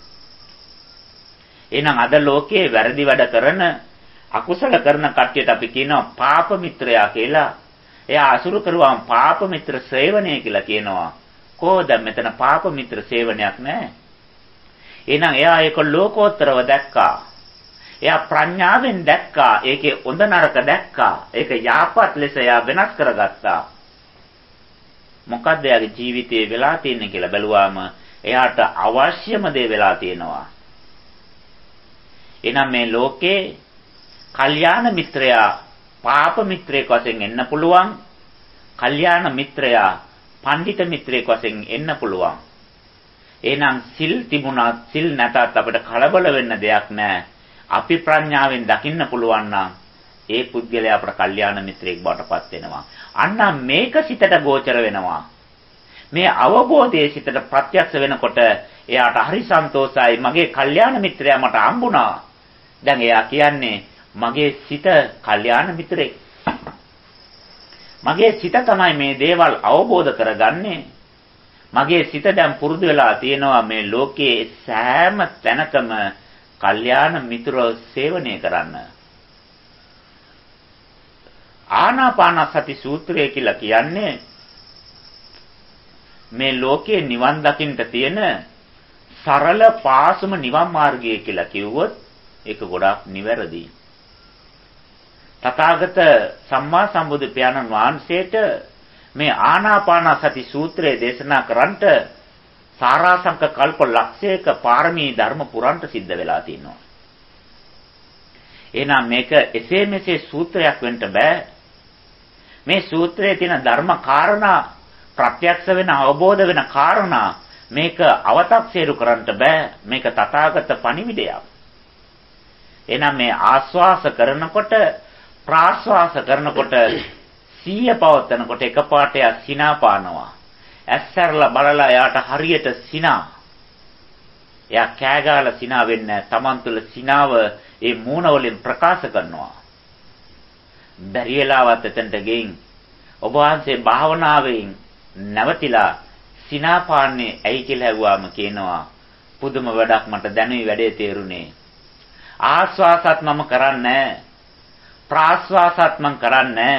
Speaker 1: එහෙනම් අද ලෝකයේ වැරදි වැඩ කරන අකුසල කරන කට්ටියට අපි කියනවා පාප මිත්‍රයා කියලා. එයා අසුරු කරුවාම පාප මිත්‍ර සේවනය කියලා කියනවා. කොහොද මෙතන පාප මිත්‍ර සේවනයක් නැහැ. එහෙනම් එයා ඒක ලෝකෝත්තරව දැක්කා. එයා ප්‍රඥාවෙන් දැක්කා. ඒකේ හොඳ නරක දැක්කා. ඒක යාපත් ලෙස එයා වෙනස් කරගත්තා. මොකද්ද එයාගේ ජීවිතේ වෙලා තියෙන්නේ කියලා බැලුවාම එයාට අවශ්‍යම දේ වෙලා තියෙනවා. එහෙනම් මේ ලෝකේ කල්යාණ මිත්‍රයා පාප මිත්‍රයෙක් වශයෙන් එන්න පුළුවන්. කල්යාණ මිත්‍රයා පඬිත මිත්‍රයෙක් වශයෙන් එන්න පුළුවන්. එහෙනම් සිල් තිබුණත් සිල් නැතත් අපිට කලබල වෙන්න දෙයක් නැහැ. අපි ප්‍රඥාවෙන් දකින්න පුළුවන් නම් ඒ පුද්ගලයා අපට කල්යාණ මිත්‍රයෙක් බවට පත් වෙනවා. අන්න මේක සිතට ගෝචර වෙනවා. මේ අවබෝධයේ සිතට ප්‍රත්‍යක්ෂ වෙනකොට එයාට හරි සන්තෝෂයි. මගේ කල්යාණ මිත්‍රයා මට හම්බුණා. දැන් එයා කියන්නේ මගේ සිත කල්යාණ මිත්‍රෙක්. මගේ සිත තමයි මේ දේවල් අවබෝධ කරගන්නේ. මගේ සිත දැන් පුරුදු වෙලා තියෙනවා මේ ලෝකයේ සෑම තැනකම කල්යාණ මිත්‍රව සේවනය කරන්න. ආනාපානසති සූත්‍රය කියලා කියන්නේ මේ ලෝකයේ නිවන් දකින්න තියෙන සරල පාසුම නිවන් මාර්ගය කියලා කිව්වොත් ඒක ගොඩාක් නිවැරදි. තථාගත සම්මා සම්බුදු පියාණන් වහන්සේට මේ ආනාපාන සති සූත්‍රය දේශනා කරන්නට සාරාංශක කල්ප ලක්ෂයක පාරමී ධර්ම පුරන්ට සිද්ධ වෙලා තියෙනවා. එහෙනම් මේක එසේ මෙසේ සූත්‍රයක් වෙන්න බෑ. මේ සූත්‍රයේ තියෙන ධර්ම කාරණා ප්‍රත්‍යක්ෂ වෙන අවබෝධ වෙන කාරණා මේක අව탁සේරු කරන්නට බෑ. මේක තථාගත පණිවිඩයක්. එහෙනම් මේ ආස්වාස කරනකොට ප්‍රාස්වාස කරනකොට සීය පවත්නකොට එකපාරට යා සිනා පානවා. ඇස්සරලා බලලා යාට හරියට සිනා. එයා කෑගාලා සිනා වෙන්නේ තමන් තුළ සිනාව ඒ මූණ වලින් ප්‍රකාශ කරනවා. බැරි වෙලාවත් එතනට ගෙයින් ඔබ වහන්සේ භාවනාවෙන් නැවතිලා සිනා පාන්නේ ඇයි කියලා ඇහුවාම කියනවා පුදුම වැඩක් මට දැනුයි වැඩේ තේරුනේ. ආස්වාසත් මම කරන්නේ ප්‍රාස්වාසත් මම කරන්නේ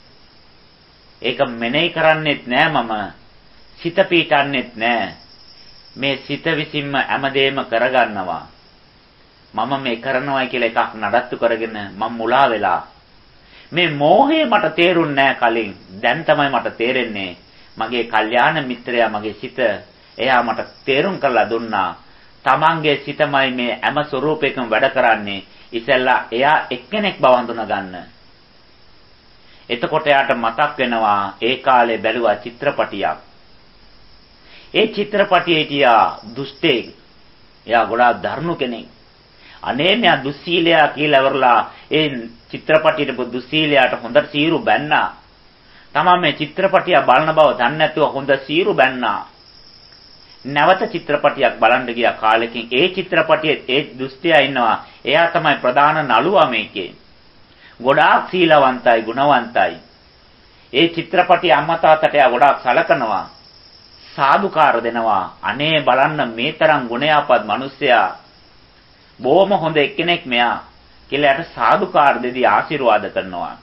Speaker 1: ඒක මෙනෙහි කරන්නෙත් නෑ මම සිත පීඩන්නෙත් නෑ මේ සිත විසින්ම හැමදේම කරගන්නවා මම මේ කරනවා කියලා එකක් නඩත්තු කරගෙන මම මුලා වෙලා මේ මෝහය මට තේරුන්නේ නෑ කලින් දැන් තමයි මට තේරෙන්නේ මගේ කල්යාණ මිත්‍රයා මගේ සිත එයා මට තේරුම් කරලා දුන්නා තමන්ගේ සිතමයි මේ හැම ස්වરૂපයකම වැඩ කරන්නේ ඉතින්ලා එයා එක්කෙනෙක් බව හඳුනා ගන්න. එතකොට එයාට මතක් වෙනවා ඒ කාලේ බැලුවා චිත්‍රපටියක්. ඒ චිත්‍රපටියේ හිටියා දුෂ්ටෙක්. එයා ගොඩාක් දරුණු කෙනෙක්. අනේ මෙයා දුස්සීලයා කියලා වරලා ඒ චිත්‍රපටියේ දුස්සීලයාට හොඳට සීරු බැන්නා. තමන් මේ චිත්‍රපටිය බලන බව දන්නේ නැතුව හොඳ සීරු බැන්නා. නැවත චිත්‍රපටියක් බලන්න ගියා කාලෙකින් ඒ චිත්‍රපටියේ ඒ දුෂ්ටයා ඉන්නවා. එයා තමයි ප්‍රධාන නළුවා මේකේ. ගොඩාක් සීලවන්තයි, ගුණවන්තයි. ඒ චිත්‍රපටිය අම්මා තාත්තට එයා ගොඩාක් සලකනවා. සාදුකාර දෙනවා. අනේ බලන්න මේ තරම් ගුණයාපත් මිනිස්සයා. බොහොම හොඳ එක්කෙනෙක් මෙයා කියලා යට සාදුකාර දෙදී ආශිර්වාද කරනවා.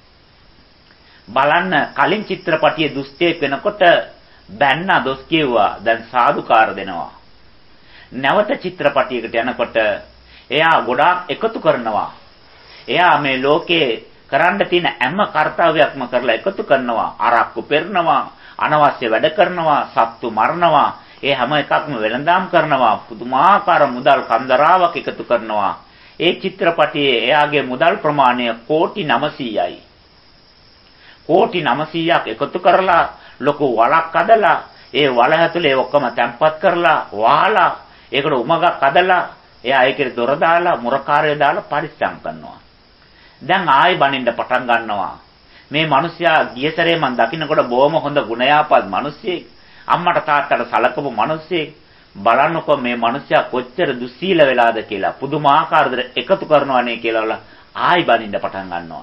Speaker 1: බලන්න කලින් චිත්‍රපටියේ දුෂ්ටයෙක් වෙනකොට බැන්නා දොස් කිව්වා දැන් සාදුකාර දෙනවා. නැවත චිත්‍රපටියකට යනකොට එයා ගොඩාක් එකතු කරනවා. එයා මේ ලෝකේ කරන්න තියෙන හැම කාර්යයක්ම කරලා එකතු කරනවා. අරක්කු පෙරනවා, අනවශ්‍ය වැඩ කරනවා, සත්තු මරනවා. ඒ හැම එකක්ම වෙළඳාම් කරනවා. පුදුමාකාර මුදල් කන්දරාවක් එකතු කරනවා. ඒ චිත්‍රපටියේ එයාගේ මුදල් ප්‍රමාණය කෝටි නවසීයයි. කෝටි නවසීයක් එකතු කරලා ලොකු වලක් අදලා ඒ වල ඇතුලේ ඔක්කොම තැම්පත් කරලා වහලා ඒකට උමගක් අදලා එයා ඒකේ දොර දාලා මුරකාරය දාලා පරිස්සම් කරනවා. දැන් ආයෙ බනින්න පටන් ගන්නවා. මේ මිනිස්සයා ගියසරේ මම දකින්නකොට බොහොම හොඳ ගුණයාපත් මිනිස්සෙක්. අම්මට තාත්තට සලකපු මිනිස්සෙක්. බලන්නකො මේ මිනිස්සයා කොච්චර දුස්සීල වෙලාද කියලා පුදුමාකාර විදිහට එකතු කරනවානේ කියලා ආයෙ බනින්න පටන් ගන්නවා.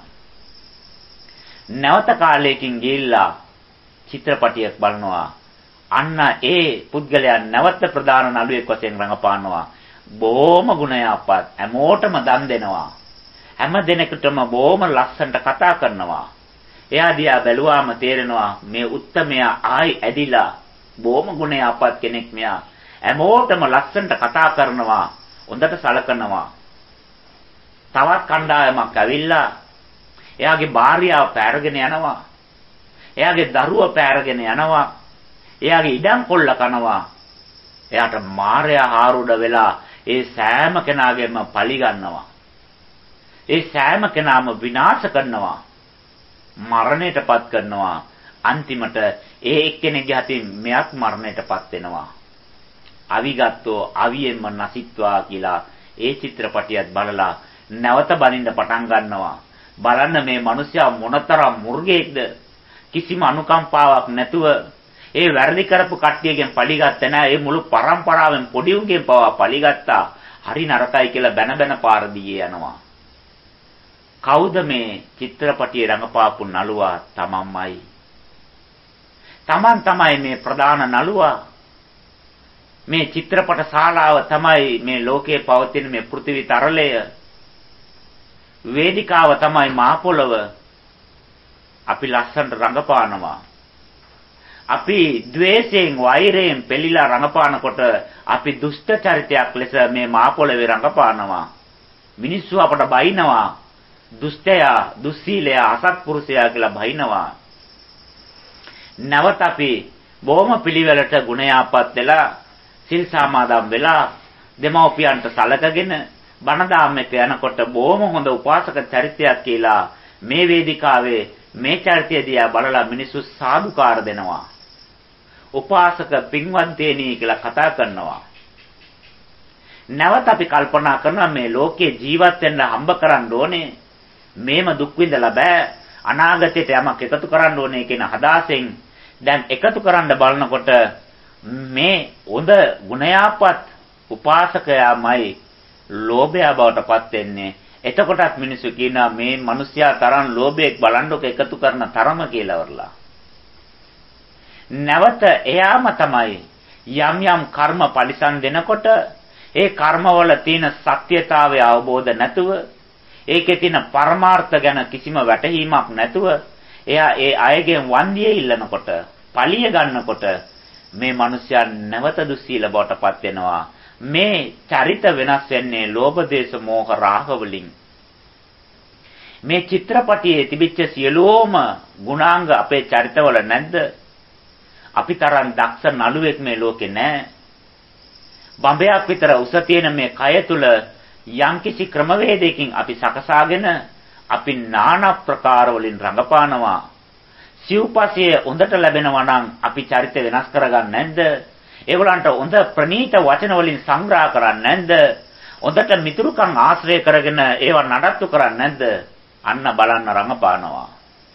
Speaker 1: නැවත කාලයකින් ගිහිල්ලා චිත්‍රපටියක් බලනවා. අන්න ඒ පුද්ගලයා නැවත ප්‍රධාන නළුවෙක් වශයෙන් රඟපානවා. බොහොම ගුණයාපත් හැමෝටම දන් දෙනවා. හැම දිනකටම බොහොම ලස්සනට කතා කරනවා. එයා දිහා බැලුවාම තේරෙනවා මේ උත්තමයා ආයි ඇදිලා බොහොම ගුණයාපත් කෙනෙක් මෙයා. හැමෝටම ලස්සනට කතා කරනවා. හොඳට සලකනවා. තවත් කණ්ඩායමක් ඇවිල්ලා එයාගේ භාර්යාව පෑරගෙන යනවා. එයාගේ දරුවා පෑරගෙන යනවා. එයාගේ ඉඩම් කොල්ල කනවා. එයාට මාරයා හාරුඩ වෙලා ඒ සෑම කෙනාගේම පලි ගන්නවා. ඒ සෑම කෙනාම විනාශ කරනවා. මරණයටපත් කරනවා. අන්තිමට ඒ එක්කෙනෙක්ගේ හතින් මෙයක් මරණයටපත් වෙනවා. අවිගත්තෝ අවියෙන්ම නැසිට්වා කියලා ඒ චිත්‍රපටියත් බලලා නැවත බනින්න පටන් ගන්නවා. බලන්න මේ මිනිස්සයා මොනතරම් මුර්ගෙක්ද කිසිම අනුකම්පාවක් නැතුව ඒ වැරදි කරපු කට්ටියගෙන් පලිගත්තේ නැහැ. ඒ මුළු පරම්පරාවෙන් පොඩි උන්ගෙන් පවා පලිගත්තා. හරි නරකයි කියලා බැන බැන පාර දිගේ යනවා. කවුද මේ චිත්‍රපටියේ රඟපාපු නළුවා? තමන්මයි. තමන් තමයි මේ ප්‍රධාන නළුවා. මේ චිත්‍රපට ශාලාව තමයි මේ ලෝකයේ පවතින මේ පෘථිවි තරලය. වේදිකාව තමයි මහ පොළව. අපි ලස්සනට රඟපානවා. අපි ද්වේෂයෙන් වෛරයෙන් පෙළීලා රඟපානකොට අපි දුෂ්ට චරිතයක් ලෙස මේ මහ පොළවේ රඟපානවා. මිනිස්සු අපට බයිනවා. දුෂ්ටයා, දුස්සීලයා, අසත්පුරුෂයා කියලා බහිනවා. නැවත අපි බොහොම පිළිවෙලට ගුණයාපත් වෙලා, සිල් සමාදන් වෙලා, දෙමව්පියන්ට සලකගෙන බණ දාම්මෙට යනකොට බොහොම හොඳ උපාසක චරිතයක් කියලා මේ වේදිකාවේ මේ චරිතය දිහා බලලා මිනිස්සු සාදුකාර දෙනවා. උපාසක පින්වන්තේනි කියලා කතා කරනවා. නැවත අපි කල්පනා කරනවා මේ ලෝකේ ජීවත් වෙන්න හම්බ කරන්න ඕනේ. මේම දුක් විඳලා බෑ. අනාගතයට යමක් එකතු කරන්න ඕනේ කියන අදහසෙන් දැන් එකතු කරන්න බලනකොට මේ හොඳ ගුණයාපත් උපාසකයාමයි ලෝභයා බවට පත් වෙන්නේ. එතකොටත් මිනිස්සු කියනවා මේ මිනිස්යා තරම් ලෝභයක් බලන්නක එකතු කරන තරම කියලා වරලා. නැවත එයාම තමයි යම් යම් කර්ම පරිසම් දෙනකොට ඒ කර්මවල තියෙන සත්‍යතාවය අවබෝධ නැතුව ඒකේ තියෙන පරමාර්ථ ගැන කිසිම වැටහීමක් නැතුව එයා ඒ අයගෙන් වන්දිය ඉල්ලනකොට පලිය ගන්නකොට මේ මිනිස්යා නැවත දුස්සීල බවට පත් වෙනවා. මේ චරිත වෙනස් වෙන්නේ ලෝභ දේශ මොහ රාග වලින්. මේ චිත්‍රපටියේ තිබිච්ච සියලුම ගුණාංග අපේ චරිතවල නැද්ද? අපි තරම් දක්ෂ නළුවෙක් මේ ලෝකේ නැහැ. බඹයක් විතර උස තියෙන මේ කය තුල යම්කිසි ක්‍රමවේදයකින් අපි සකසාගෙන අපි নানা ප්‍රකාර වලින් රඟපානවා. සිව්පසයේ හොඳට ලැබෙනවා නම් අපි චරිත වෙනස් කරගන්නේ නැද්ද? ඒගොල්ලන්ට හොඳ ප්‍රනීත වචන වලින් සංග්‍රහ කරන්නේ නැද්ද? හොඳට මිතුරුකම් ආශ්‍රය කරගෙන ඒවා නඩත්තු කරන්නේ නැද්ද? අන්න බලන්න රඟපානවා.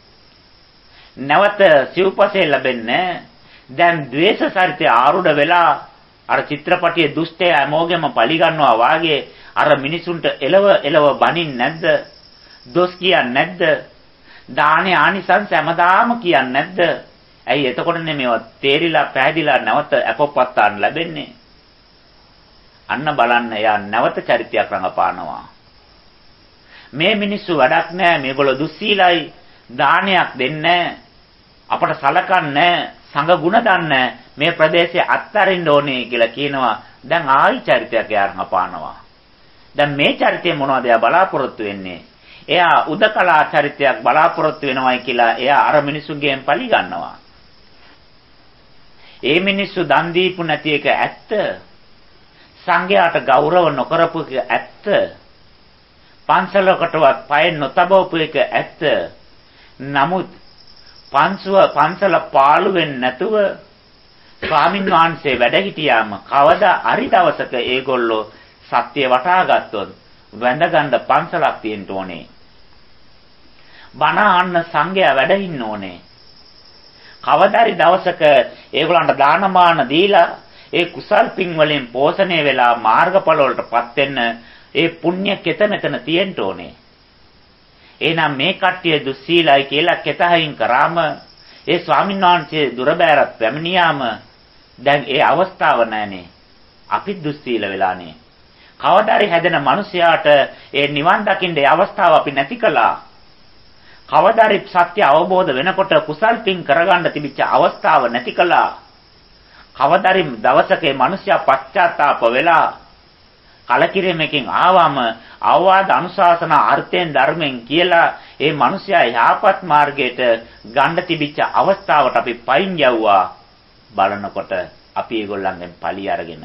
Speaker 1: නැවත සිව්පසයේ ලැබෙන්නේ දැන් ද්වේෂ සරිතය ආරුඩ වෙලා අර චිත්‍රපටියේ දුෂ්ටය හැමෝගෙම පලි ගන්නවා වාගේ අර මිනිසුන්ට එලව එලව බනින් නැද්ද? දොස් කියන්නේ නැද්ද? දානේ ආනිසංස හැමදාම කියන්නේ නැද්ද? ඇයි එතකොටනේ මේවා තේරිලා පැහැදිලා නැවත අපොප්පත්තාන් ලැබෙන්නේ? අන්න බලන්න එයා නැවත චරිතයක් රඟපානවා. මේ මිනිස්සු වැඩක් නැහැ, මේගොල්ලෝ දුස්සීලයි, දානයක් දෙන්නේ අපට සලකන්නේ සංඝ ගුණ දන්නේ මේ ප්‍රදේශයේ අත්තරින්න ඕනේ කියලා කියනවා. දැන් ආයි චරිතයක් එයා රඟපානවා. දැන් මේ චරිතය මොනවද එයා බලාපොරොත්තු වෙන්නේ? එයා උදකලා චරිතයක් බලාපොරොත්තු වෙනවයි කියලා එයා අර මිනිසුන්ගෙන් පලි ගන්නවා. ඒ මිනිස්සු දන් දීපු නැති එක ඇත්ත. සංඝයාට ගෞරව නොකරපු එක ඇත්ත. පන්සලකටවත් පය නොතබවපු එක ඇත්ත. නමුත් පන්සුව පන්සල පාළු වෙන්නේ නැතුව ස්වාමින් වහන්සේ වැඩ හිටියාම කවදා හරි දවසක ඒගොල්ලෝ සත්‍ය වටහා ගත්තොත් වැඳගන්න පන්සලක් තියෙන්න ඕනේ. බණ අහන්න සංඝයා වැඩ ඉන්න ඕනේ. කවදා හරි දවසක ඒගොල්ලන්ට දානමාන දීලා ඒ කුසල් පින් වලින් පෝෂණය වෙලා මාර්ගඵල වලටපත් වෙන්න ඒ පුණ්‍ය කෙත මෙතන තියෙන්න ඕනේ. එහෙනම් මේ කට්ටිය දුස්සීලයි කියලා කෙතහින් කරාම ඒ ස්වාමීන් වහන්සේ දුර බෑරත් පැමිණියාම දැන් ඒ අවස්ථාව නැහනේ. අපි දුස්සීල වෙලානේ. කවදාරි හැදෙන මිනිසයාට ඒ නිවන් දකින්න ඒ අවස්ථාව අපි නැති කළා. කවදාරි සත්‍ය අවබෝධ වෙනකොට කුසල් පින් කරගන්න තිබිච්ච අවස්ථාව නැති කළා. කවදාරි දවසක මේ මිනිසයා පශ්චාත්තාප වෙලා කලකිරීමකින් ආවම අවවාද අනුශාසන අර්ථයෙන් ධර්මයෙන් කියලා ඒ මිනිසයා යහපත් මාර්ගයට ගන්න තිබිච්ච අවස්ථාවට අපි පයින් යවුවා. බලනකොට අපි ඒගොල්ලන්ගෙන් පලි අරගෙන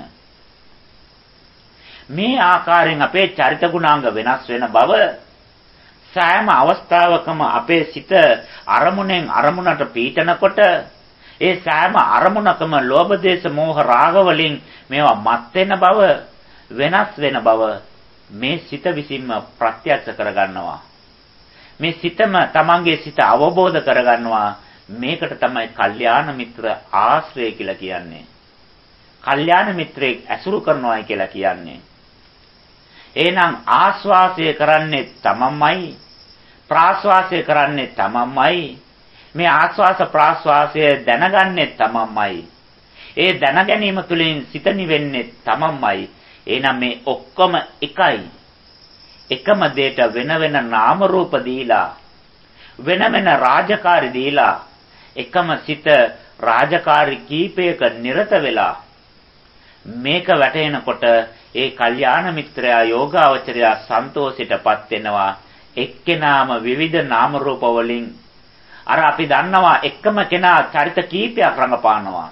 Speaker 1: මේ ආකාරයෙන් අපේ චරිත ගුණාංග වෙනස් වෙන බව සෑම අවස්ථාවකම අපේ සිත අරමුණෙන් අරමුණට පීඩනකොට ඒ සෑම අරමුණකම ලෝභ දේශ මොහ රාග වලින් මේවා මත් වෙන බව වෙනස් වෙන බව මේ සිත විසින්ම ප්‍රත්‍යක්ෂ කරගන්නවා. මේ සිතම තමන්ගේ සිත අවබෝධ කරගන්නවා. මේකට තමයි කල්යාණ මිත්‍ර ආශ්‍රය කියලා කියන්නේ. කල්යාණ මිත්‍රයෙක් ඇසුරු කරනවායි කියලා කියන්නේ. එහෙනම් ආස්වාසය කරන්නේ තමන්මයි, ප්‍රාස්වාසය කරන්නේ තමන්මයි. මේ ආස්වාස ප්‍රාස්වාසය දැනගන්නේ තමන්මයි. ඒ දැන ගැනීම තුළින් සිත නිවෙන්නේ තමන්මයි. එහෙනම් මේ ඔක්කොම එකයි. එකම දෙයට වෙන වෙන නාම රූප දීලා වෙන වෙන රාජකාරි දීලා එකම සිත රාජකාරි කීපයක නිරත වෙලා මේක වැටෙනකොට ඒ කල්යාණ මිත්‍රයා යෝගාවචරයා සන්තෝෂයටපත් වෙනවා. එක්කෙනාම විවිධ නාම රූප වලින් අර අපි දන්නවා එකම කෙනා චරිත කීපයක් රඟපානවා.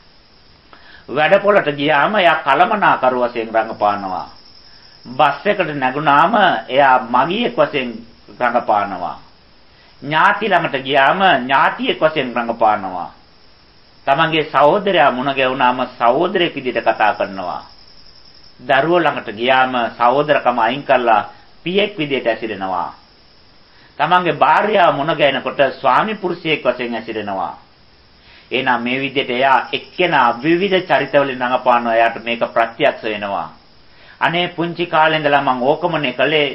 Speaker 1: වැඩපොළට ගියාම එයා කලමනාකරු වශයෙන් රඟපානවා. බස් එකට නැගුණාම එයා මගියෙක් වශයෙන් රඟපානවා. ඥාති ළඟට ගියාම ඥාතියෙක් වශයෙන් රඟපානවා. තමන්ගේ සහෝදරයා මුණ ගැහුණාම සහෝදරයෙක් විදිහට කතා කරනවා. දරුවෝ ළඟට ගියාම සහෝදරකම අයින් කරලා පියෙක් විදිහට ඇසිරෙනවා. තමන්ගේ භාර්යාව මුණ ගැහෙනකොට ස්වාමි පුරුෂයෙක් වශයෙන් ඇසිරෙනවා. එහෙනම් මේ විදිහට එයා එක්කෙනා විවිධ චරිතවලින් රඟපානවා. එයාට මේක ප්‍රත්‍යක්ෂ වෙනවා. අනේ පුංචි කාලේ ඉඳලා මම ඕකමනේ කළේ.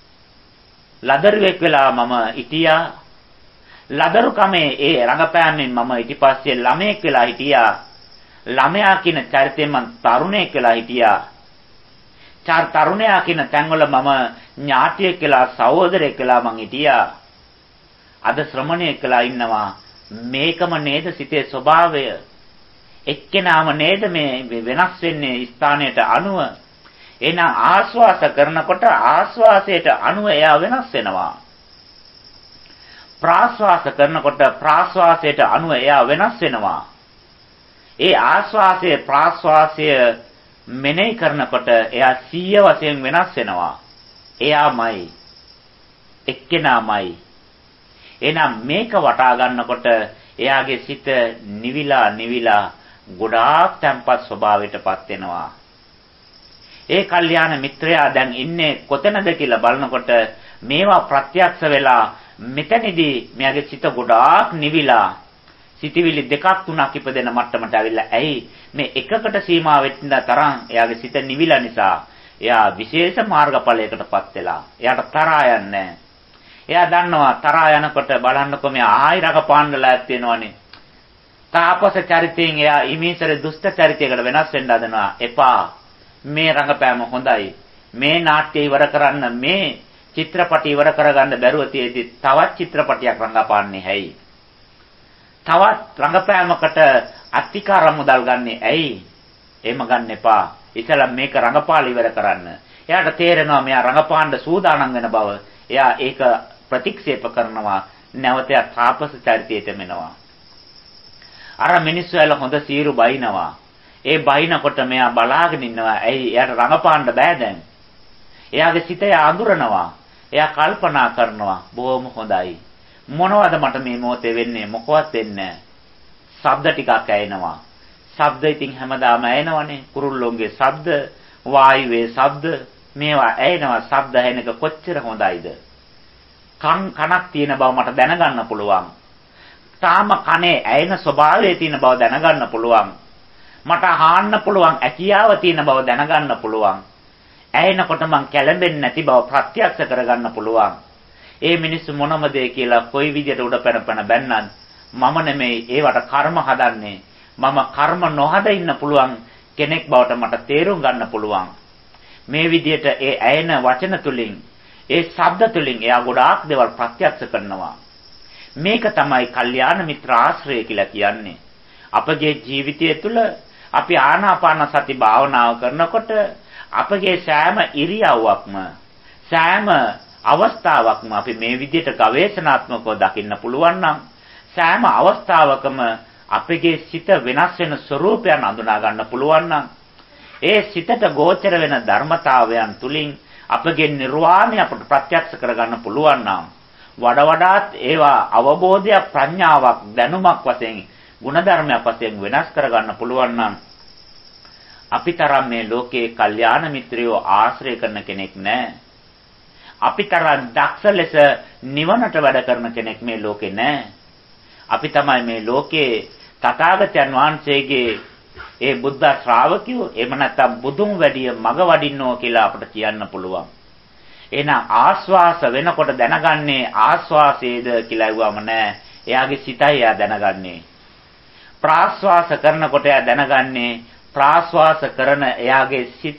Speaker 1: ලදරුවෙක් වෙලා මම හිටියා. ලදරුකමේ ඒ රඟපෑමෙන් මම ඊට පස්සේ ළමයෙක් වෙලා හිටියා. ළමයා කියන චරිතයෙන් මම තරුණයෙක් වෙලා හිටියා. චාර තරුණයා කියන තැන්වල මම ඥාතියෙක් කියලා සහෝදරයෙක් කියලා මං හිටියා. අද ශ්‍රමණයෙක් කියලා ඉන්නවා. මේකම නේද සිතේ ස්වභාවය. එක්කෙනාම නේද මේ වෙනස් වෙන්නේ ස්ථානයට අනුව. එහෙනම් ආස්වාස කරනකොට ආස්වාසයට අනුව එයා වෙනස් වෙනවා. ප්‍රාස්වාස කරනකොට ප්‍රාස්වාසයට අනුව එයා වෙනස් වෙනවා. ඒ ආස්වාසය ප්‍රාස්වාසය මෙනෙහි කරනකොට එයා සීය වශයෙන් වෙනස් වෙනවා. එයාමයි එක්කෙනාමයි. එහෙනම් මේක වටා ගන්නකොට එයාගේ සිත නිවිලා නිවිලා ගොඩාක් තැම්පත් ස්වභාවයටපත් වෙනවා. ඒ කල්යාණ මිත්‍රයා දැන් ඉන්නේ කොතනද කියලා බලනකොට මේවා ප්‍රත්‍යක්ෂ වෙලා මෙතනදී මෙයාගේ සිත ගොඩාක් නිවිලා සිතවිලි දෙකක් තුනක් ඉපදෙන මට්ටමට ඇවිල්ලා ඇයි මේ එකකට සීමා වෙන්න තරම් එයාගේ සිත නිවිලා නිසා එයා විශේෂ මාර්ගඵලයකටපත් වෙලා එයාට තරහා යන්නේ. එයා දන්නවා තරහා යනකොට බලන්නකො මේ ආයි රඟපාන්න ලෑත් වෙනවනේ. තාපස චරිතයෙන් එයා ඉමීසර දුෂ්ට චරිතයකට වෙනස් වෙන්න හදනවා. එපා. මේ රඟපෑම හොඳයි. මේ නාට්‍ය ඉවර කරන්න මේ චිත්‍රපටි ඉවර කරගන්න බැරුව තියෙද්දි තවත් චිත්‍රපටියක් රඟපාන්නේ ඇයි? තවත් රඟපෑමකට අත්තිකාර මුදල් ගන්නෙ ඇයි? එහෙම ගන්න එපා. ඉතල මේක රඟපාල ඉවර කරන්න. එයාට තේරෙනවා මෙයා රඟපාන්න සූදානම් වෙන බව. එයා ඒක ප්‍රතික්ෂේප කරනවා. නැවත තාපස චරිතයට මෙනවා. අර මිනිස්සු ඇල හොඳ සීරු බයිනවා. ඒ බයිනකොට මෙයා බලාගෙන ඉන්නවා. ඇයි එයාට රඟපාන්න බෑ දැන්. එයාගේ සිත අඳුරනවා. එයා කල්පනා කරනවා බොහොම හොඳයි. මොනවද මට මේ මොහොතේ වෙන්නේ? මොකවත් වෙන්නේ නැහැ. ශබ්ද ටිකක් ඇහෙනවා. ශබ්ද ඉතින් හැමදාම ඇහෙනවනේ. කුරුල්ලොන්ගේ ශබ්ද, වායුවේ ශබ්ද මේවා ඇහෙනවා. ශබ්ද ඇහෙන එක කොච්චර හොඳයිද? කන් කනක් තියෙන බව මට දැනගන්න පුළුවන්. තාම කනේ ඇයෙන ස්වභාවයේ තියෙන බව දැනගන්න පුළුවන්. මට අහන්න පුළුවන් ඇකියාව තියෙන බව දැනගන්න පුළුවන්. ඇයෙනකොට මං කැළඹෙන්නේ නැති බව ප්‍රත්‍යක්ෂ කරගන්න පුළුවන්. ඒ මිනිස්සු මොනම දේ කියලා කොයි විදියට උඩ පැන පැන බැන්නත් මම නෙමෙයි ඒවට කර්ම හදන්නේ. මම කර්ම නොහද ඉන්න පුළුවන් කෙනෙක් බවට මට තේරුම් ගන්න පුළුවන්. මේ විදියට ඒ ඇයෙන වචන තුලින් ඒ ශබ්ද තුලින් එයා ගොඩාක් දේවල් ප්‍රත්‍යක්ෂ කරනවා. මේක තමයි කල්යාණ මිත්‍ර ආශ්‍රය කියලා කියන්නේ. අපගේ ජීවිතය තුළ අපි ආනාපාන සති භාවනාව කරනකොට අපගේ සෑම ඉරියව්වක්ම සෑම අවස්ථාවක්ම අපි මේ විදිහට ගවේෂණාත්මකව දකින්න පුළුවන් නම් සෑම අවස්ථාවකම අපගේ සිත වෙනස් වෙන ස්වરૂපයන් අඳුනා ගන්න පුළුවන් නම් ඒ සිතට ගෝචර වෙන ධර්මතාවයන් තුලින් අපගේ නිර්වාණය අපට ප්‍රත්‍යක්ෂ කරගන්න පුළුවන් නම් වඩා වඩාත් ඒවා අවබෝධයක් ප්‍රඥාවක් දැනුමක් වශයෙන් ගුණධර්මයක් වශයෙන් වෙනස් කරගන්න පුළුවන් නම් අපිතරම් මේ ලෝකේ කල්යාණ මිත්‍රයෝ ආශ්‍රය කරන කෙනෙක් නැහැ. අපිතරම් දක්ෂ ලෙස නිවනට වැඩ කරන කෙනෙක් මේ ලෝකේ නැහැ. අපි තමයි මේ ලෝකේ තථාගතයන් වහන්සේගේ ඒ බුද්ධ ශ්‍රාවකයෝ එහෙම නැත්නම් බුදුන් වැඩිය මග වඩින්නෝ කියලා අපිට කියන්න පුළුවන්. එහෙනම් ආස්වාස වෙනකොට දැනගන්නේ ආස්වාසයේද කියලා ඇහුවම නෑ. එයාගේ සිතයි එයා දැනගන්නේ. ප්‍රාස්වාස කරනකොට එයා දැනගන්නේ ප්‍රාස්වාස කරන එයාගේ සිත.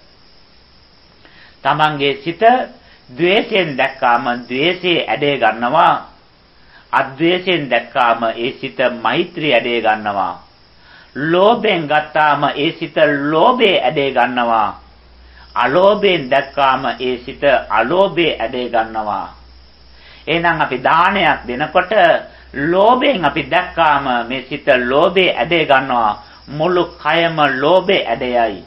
Speaker 1: තමන්ගේ සිත ද්වේෂයෙන් දැක්කාම ද්වේෂයේ ඇඩේ ගන්නවා. අද්වේෂයෙන් දැක්කාම ඒ සිත මෛත්‍රී ඇඩේ ගන්නවා. ලෝභයෙන් ගත්තාම ඒ සිත ලෝභයේ ඇඩේ ගන්නවා. අලෝභයෙන් දැක්කාම ඒ සිත අලෝභයේ ඇදේ ගන්නවා. එහෙනම් අපි දානයක් දෙනකොට ලෝභයෙන් අපි දැක්කාම මේ සිත ලෝභයේ ඇදේ ගන්නවා. මුළු කයම ලෝභයේ ඇදෙයයි.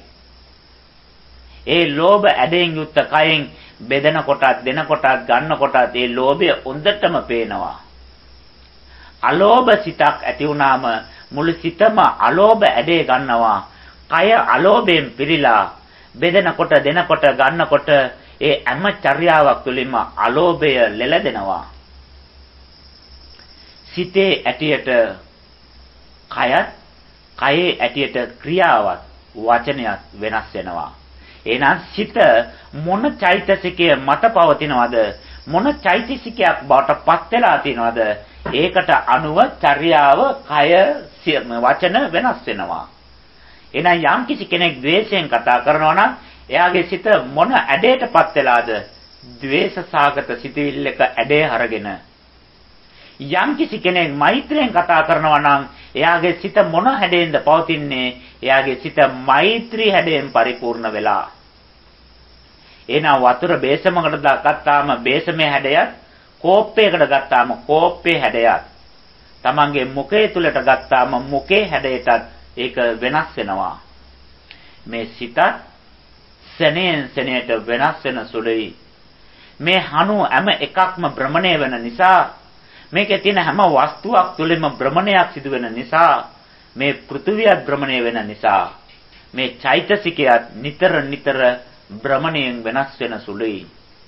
Speaker 1: ඒ ලෝභ ඇදෙන් යුක්ත කයෙන් බෙදෙන කොටත් දෙන කොටත් ගන්න කොටත් ඒ ලෝභය හොඳටම පේනවා. අලෝභ සිතක් ඇති වුණාම මුළු සිතම අලෝභ ඇදේ ගන්නවා. කය අලෝභයෙන් පිරීලා බෙදෙනකොට දෙනකොට ගන්නකොට ඒ හැම චර්යාවක් තුළින්ම අලෝභය ලෙලදෙනවා. සිතේ ඇටියට කයත් කයේ ඇටියට ක්‍රියාවත් වචනයත් වෙනස් වෙනවා. එහෙනම් සිත මොන චෛතසිකය මත පවතිනවද මොන චෛතසිකයක් බවට පත් වෙලා තිනවද ඒකට අනුව චර්යාව කය වචන වෙනස් වෙනවා. එහෙනම් යම් කිසි කෙනෙක් ද්වේෂයෙන් කතා කරනවා නම් එයාගේ සිත මොන ඇඩේටපත් වෙලාද? ද්වේෂ සාගත සිතවිල්ලක ඇඩේ අරගෙන. යම් කිසි කෙනෙක් මෛත්‍රියෙන් කතා කරනවා නම් එයාගේ සිත මොන හැඩයෙන්ද පවතින්නේ? එයාගේ සිත මෛත්‍රී හැඩයෙන් පරිපූර්ණ වෙලා. එහෙනම් වතුර බේසමකට ගත්තාම බේසමේ හැඩයත් කෝප්පයකට ගත්තාම කෝප්පේ හැඩයත් තමන්ගේ මුඛය තුලට ගත්තාම මුඛේ හැඩයටත් ඒක වෙනස් වෙනවා. මේ සිතත් සෙනෙන් සෙනෙට වෙනස් වෙන සුළුයි. මේ හණු හැම එකක්ම භ්‍රමණය වෙන නිසා මේකේ තියෙන හැම වස්තුවක් තුළම භ්‍රමණයක් සිදු වෙන නිසා මේ පෘථුවියත් භ්‍රමණය වෙන නිසා මේ චෛතසිකයත් නිතර නිතර භ්‍රමණයෙන් වෙනස් වෙන සුළුයි.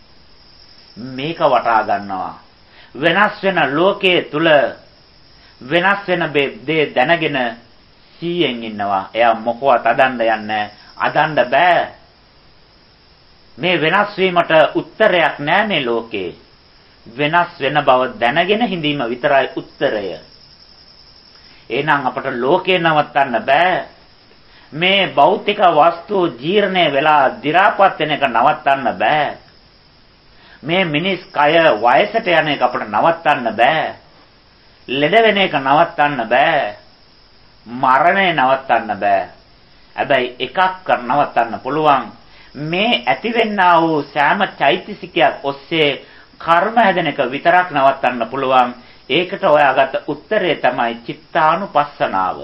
Speaker 1: මේක වටා ගන්නවා. වෙනස් වෙන ලෝකයේ තුල වෙනස් වෙන දේ දැනගෙන සීයෙන් ඉන්නවා. එයා මොකවත් අදන්න යන්නේ අදන්න බෑ. මේ වෙනස් වීමට උත්තරයක් නෑ මේ ලෝකේ. වෙනස් වෙන බව දැනගෙන හිඳීම විතරයි උත්තරය. එහෙනම් අපට ලෝකේ නවත්තන්න බෑ. මේ භෞතික වස්තු ජීර්ණය වෙලා දි รา පත් වෙන එක නවත්තන්න බෑ. මේ මිනිස් කය වයසට යන එක අපට නවත්තන්න බෑ. ලෙඩ වෙන එක නවත්තන්න බෑ. මරණය නවත්තන්න බෑ. හැබැයි එකක් කර නවත්තන්න පුළුවන්. මේ ඇතිවෙන්නා වූ සෑම චෛතසිකයක් ඔස්සේ කර්ම හැදෙන එක විතරක් නවත්තන්න පුළුවන්. ඒකට හොයාගත්ත උත්තරය තමයි චිත්තානුපස්සනාව.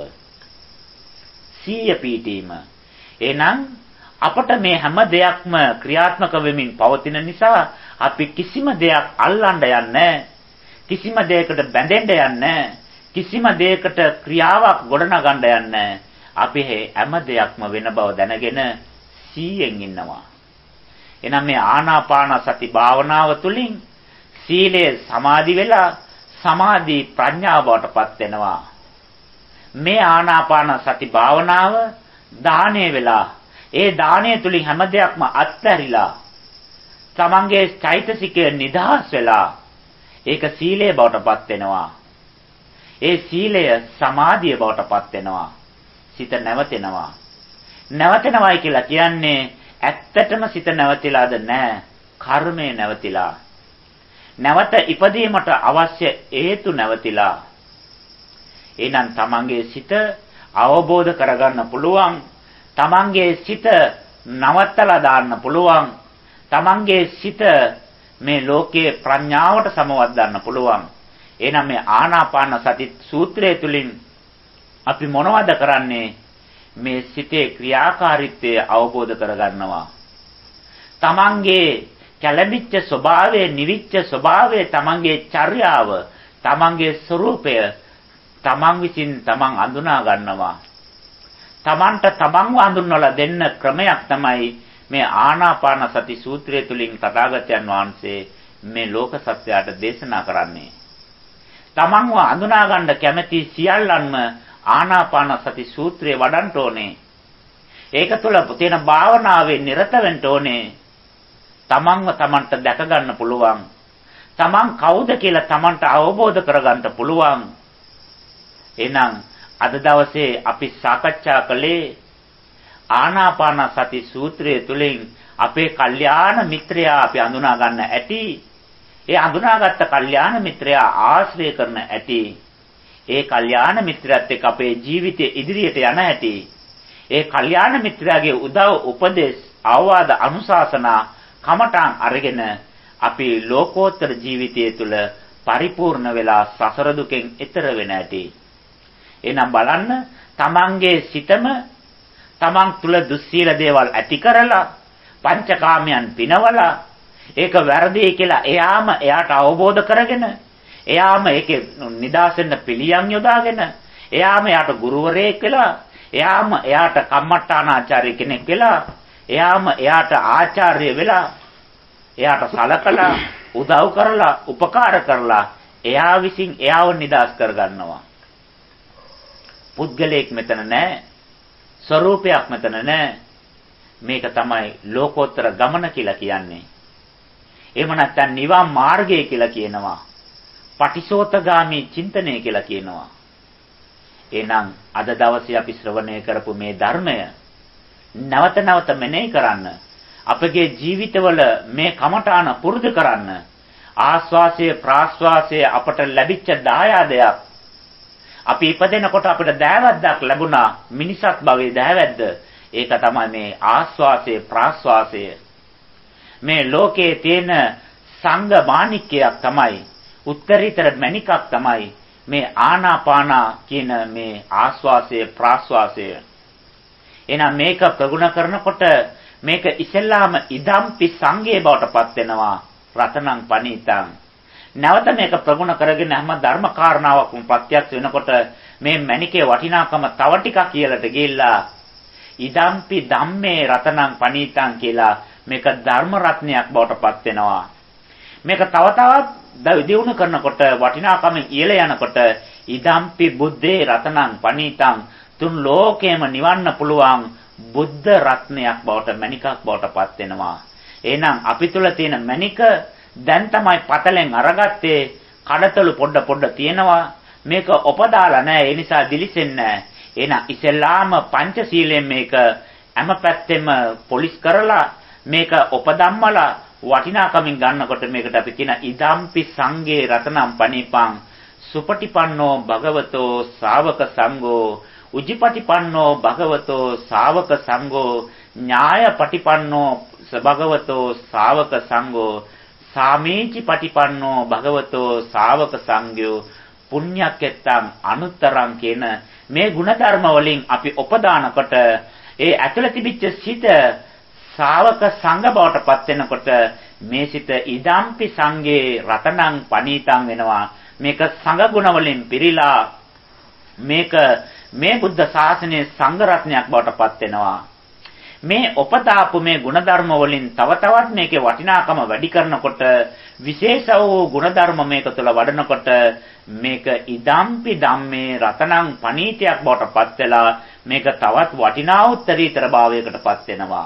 Speaker 1: සීය පීඨීම. එහෙනම් අපට මේ හැම දෙයක්ම ක්‍රියාත්මක වෙමින් පවතින නිසා අපි කිසිම දෙයක් අල්ලන්න යන්නේ කිසිම දෙයකට බැඳෙන්න යන්නේ කිසිම දෙයකට ක්‍රියාවක් ගොඩනගන්න යන්නේ. අපි හැම දෙයක්ම වෙන බව දැනගෙන සීයෙන් ඉන්නවා. එහෙනම් මේ ආනාපාන සති භාවනාව තුළින් සීලය සමාධි වෙලා සමාධි ප්‍රඥාව බවටපත් වෙනවා. මේ ආනාපාන සති භාවනාව දාණය වෙලා ඒ දාණය තුලින් හැම දෙයක්ම අත්හැරිලා තමන්ගේ චෛතසිකය නිදහස් වෙලා ඒක සීලය බවටපත් වෙනවා. ඒ සීලය සමාධිය බවටපත් වෙනවා. සිත නැවතෙනවා. නැවතෙනවයි කියලා කියන්නේ ඇත්තටම සිත නැවතිලාද නැහැ. කර්මය නැවතිලා. නැවත ඉපදීමට අවශ්‍ය හේතු නැවතිලා. එහෙනම් තමන්ගේ සිත අවබෝධ කරගන්න පුළුවන්. තමන්ගේ සිත නවත්තලා දාන්න පුළුවන්. තමන්ගේ සිත මේ ලෝකයේ ප්‍රඥාවට සමවද්දන්න පුළුවන්. එහෙනම් මේ ආනාපාන සති සූත්‍රය තුලින් අපි මොනවද කරන්නේ? මේ සිතේ ක්‍රියාකාරීත්වය අවබෝධ කරගන්නවා. තමන්ගේ කැළඹිච්ච ස්වභාවය, නිවිච්ච ස්වභාවය, තමන්ගේ චර්යාව, තමන්ගේ ස්වરૂපය තමන් විසින් තමන් අඳුනා ගන්නවා. තමන්ට තමන්ව අඳුන්වලා දෙන්න ක්‍රමයක් තමයි මේ ආනාපාන සති සූත්‍රය තුලින් තථාගතයන් වහන්සේ මේ ලෝක සත්‍යයට දේශනා කරන්නේ. තමන්ව අඳුනා ගන්න කැමැති සියල්ලන්ම ආනාපාන සති සූත්‍රය වඩන්න ඕනේ. ඒක තුළ තියෙන භාවනාවේ නිරත වෙන්න ඕනේ. තමන්ව තමන්ට දැක ගන්න පුළුවන්. තමන් කවුද කියලා තමන්ට අවබෝධ කරගන්න පුළුවන්. එහෙනම් අද දවසේ අපි සාකච්ඡා කළේ ආනාපාන සති සූත්‍රය තුළින් අපේ කල්යාණ මිත්‍රයා අපි අඳුනා ගන්න ඇති. ඒ අඳුනාගත්ත කල්යාණ මිත්‍රයා ආශ්‍රය කරන ඇති. ඒ කල්යාණ මිත්‍රයත් එක්ක අපේ ජීවිතය ඉදිරියට යන හැටි. ඒ කල්යාණ මිත්‍රයාගේ උදව් උපදෙස් අවවාද අනුශාසනා කමඨාන් අරගෙන අපි ලෝකෝත්තර ජීවිතය තුළ පරිපූර්ණ වෙලා සසර දුකෙන් එතර වෙන ඇති. එහෙනම් බලන්න තමන්ගේ සිතම තමන් තුළ දුස්සීල දේවල් ඇති කරලා පංචකාමයන් පිනවලා ඒක වැරදි කියලා එයාම එයාට අවබෝධ කරගෙන එයාම ඒකේ නිදාසෙන්න පිළියම් යොදාගෙන එයාම එයාට ගුරුවරයෙක් වෙලා එයාම එයාට කම්මට්ටානාචාර්ය කෙනෙක් වෙලා එයාම එයාට ආචාර්ය වෙලා එයාට සලකලා උදව් කරලා උපකාර කරලා එයා විසින් එයාව නිදාස් කරගන්නවා. පුද්ගලයෙක් මෙතන නැහැ. ස්වરૂපයක් මෙතන නැහැ. මේක තමයි ලෝකෝත්තර ගමන කියලා කියන්නේ. එහෙම නැත්නම් නිවන් මාර්ගය කියලා කියනවා. පටිසෝතගාමි චින්තනය කියලා කියනවා. එහෙනම් අද දවසේ අපි ශ්‍රවණය කරපු මේ ධර්මය නැවත නැවත මෙනෙහි කරන්න. අපගේ ජීවිතවල මේ කමඨාන පුරුදු කරන්න. ආස්වාසය ප්‍රාස්වාසය අපට ලැබිච්ච දායාදයක්. අපි ඉපදෙනකොට අපිට දෑවැද්දක් ලැබුණා. මිනිසත් භවයේ දෑවැද්ද. ඒක තමයි මේ ආස්වාසය ප්‍රාස්වාසය. මේ ලෝකයේ තියෙන සංඝ මාණික්කයක් තමයි උත්තරීතර මණිකක් තමයි මේ ආනාපාන කියන මේ ආස්වාසය ප්‍රාස්වාසය. එහෙනම් මේක ප්‍රගුණ කරනකොට මේක ඉස්සෙල්ලාම ඉදම්පි සංගේ බවට පත් වෙනවා. රතනං පනීතං. නැවත මේක ප්‍රගුණ කරගෙන හැම ධර්ම කාරණාවක්ම ප්‍රත්‍යක්ෂ වෙනකොට මේ මණිකේ වටිනාකම තව ටිකක් කියලාට ගිහිල්ලා ඉදම්පි ධම්මේ රතනං පනීතං කියලා මේක ධර්ම රත්නයක් බවට පත් වෙනවා. මේක තව තවත් දියුණු කරනකොට වටිනාකම ඉහළ යනකොට ඉදම්පි බුද්දේ රතනං පනීතං තුන් ලෝකේම නිවන්න පුළුවන් බුද්ධ රත්නයක් බවට මණිකක් බවට පත් වෙනවා. එහෙනම් අපි තුල තියෙන මණික දැන් තමයි පතලෙන් අරගත්තේ. කඩතලු පොඩ පොඩ තියෙනවා. මේක ඔපදාලා නැහැ. ඒ නිසා දිලිසෙන්නේ නැහැ. එහෙනම් ඉස්සෙල්ලාම පංචශීලයෙන් මේක හැම පැත්තෙම පොලිස් කරලා මේක ඔපදම්මලා වටිනාකමින් ගන්නකොට මේකට අපි කියන ඉදම්පි සංගේ රතනම් පණිපං සුපටිපන්නෝ භගවතෝ ශාවක සංඝෝ උජිපටිපන්නෝ භගවතෝ ශාවක සංඝෝ ඥායපටිපන්නෝ භගවතෝ ශාවක සංඝෝ සාමීචි පටිපන්නෝ භගවතෝ ශාවක සංඝෝ පුඤ්ඤක්කෙත්තං අනුත්තරං කියන මේ ಗುಣධර්ම වලින් අපි උපදානකොට ඒ ඇතුළත තිබිච්ච සිත ශාවක සංඝ බවට පත් වෙනකොට මේ සිත ඉදම්පි සංගේ රතනං පනීතං වෙනවා. මේක සංඝ ගුණ වලින් පිරීලා මේක මේ බුද්ධ ශාසනයේ සංඝ රත්නයක් බවට පත් වෙනවා. මේ උපතාපු මේ ಗುಣධර්ම වලින් තව තවත් මේකේ වටිනාකම වැඩි කරනකොට විශේෂ වූ ಗುಣධර්ම මේක තුළ වඩනකොට මේක ඉදම්පි ධම්මේ රතනං පනීතයක් බවට පත් වෙලා මේක තවත් වටිනා උත්තරීතර භාවයකට පත් වෙනවා.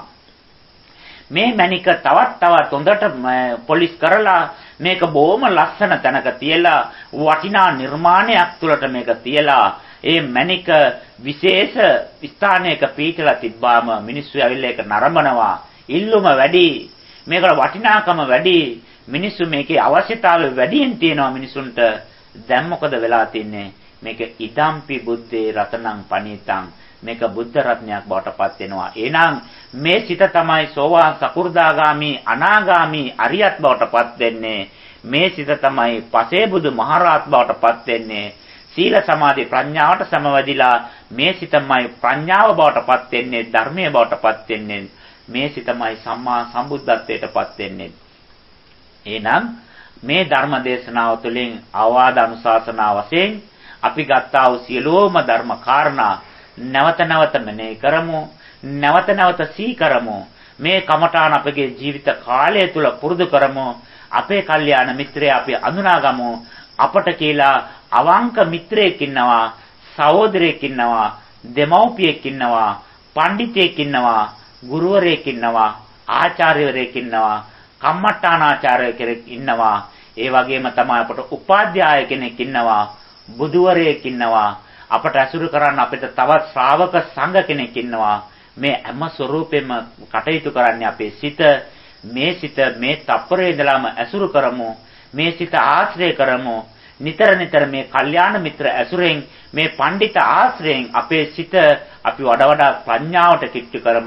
Speaker 1: මේ මණික තවත් තවත් හොඳට පොලිස් කරලා මේක බොහොම ලස්සන තැනක තියලා වටිනා නිර්මාණයක් තුළට මේක තියලා ඒ මණික විශේෂ ස්ථානයක පීඨලා තිබ්බාම මිනිස්සු ඇවිල්ලා ඒක නරඹනවා. ඉල්ලුම වැඩි. මේකට වටිනාකම වැඩි. මිනිස්සු මේකේ අවශ්‍යතාවය වැඩියෙන් තියෙනවා මිනිසුන්ට. දැන් මොකද වෙලා තින්නේ? මේක ඉදම්පි බුද්දේ රතනං පනීතං. මේක බුද්ධ රත්නයක් බවට පත් වෙනවා. එහෙනම් මේ සිත තමයි සෝවාන් සකු르දාගාමි අනාගාමි අරියත් බවට පත් වෙන්නේ. මේ සිත තමයි පසේබුදු මහරහත් බවට පත් වෙන්නේ. සීල සමාධි ප්‍රඥාවට සමවැදිලා මේ සිතමයි ප්‍රඥාව බවට පත් වෙන්නේ, ධර්මයේ බවට පත් වෙන්නේ. මේ සිතමයි සම්මා සම්බුද්ධත්වයට පත් වෙන්නේ. එහෙනම් මේ ධර්ම දේශනාව තුළින් අවවාද අනුශාසනා වශයෙන් අපි ගත්තා වූ සියලුම ධර්ම කාරණා නැවත නැවත මෙනෙහි කරමු, නැවත නැවත සිහි කරමු. මේ කමඨාන අපගේ ජීවිත කාලය තුල පුරුදු කරමු. අපේ කල්යාණ මිත්‍රය අපි අඳුනාගමු. අපට කියලා අවංක මිත්‍රයෙක් ඉන්නවා, සහෝදරයෙක් ඉන්නවා, දෙමව්පියෙක් ඉන්නවා, පඬිතෙක් ඉන්නවා, ගුරුවරයෙක් ඉන්නවා, ආචාර්යවරයෙක් ඉන්නවා, කම්මට්ටානාචාර්ය කෙනෙක් ඉන්නවා. ඒ වගේම තමයි අපට උපාධ්‍යාය කෙනෙක් ඉන්නවා, බුදුවරයෙක් ඉන්නවා. අපට ඇසුරු කරන්න අපිට තවත් ශ්‍රාවක සංඝ කෙනෙක් ඉන්නවා. මේ හැම ස්වરૂපෙම කටයුතු කරන්නේ අපේ සිත. මේ සිත මේ තප්පරේ ඉඳලාම ඇසුරු කරමු. මේ සිත ආශ්‍රය කරමු. නිතර නිතර මේ කල්යාණ මිත්‍ර ඇසුරෙන්, මේ පඬිත ආශ්‍රයෙන් අපේ සිත අපි වඩා වඩා ප්‍රඥාවට කිට්ටු කරමු.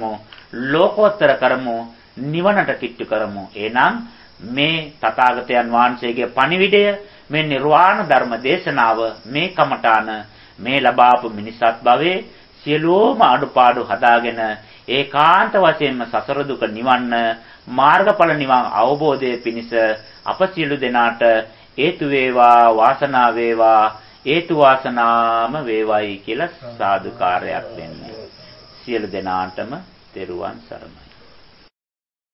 Speaker 1: ලෝකෝත්තර කරමු, නිවනට කිට්ටු කරමු. එහෙනම් මේ තථාගතයන් වහන්සේගේ පණිවිඩය, මේ නිර්වාණ ධර්ම දේශනාව, මේ කමඨාන, මේ ලබාපු මිනිසත් භවයේ සියලුම අඩුපාඩු හදාගෙන ඒකාන්ත වශයෙන්ම සසර දුක නිවන්න, මාර්ගඵල නිවන් අවබෝධයේ පිණිස අප සියලු දෙනාට හේතු වේවා, වාසනාව වේවා, හේතු වාසනාම වේවායි කියලා සාදුකාරයක් දෙන්නේ. සියලු දෙනාටම තෙරුවන් සරණයි.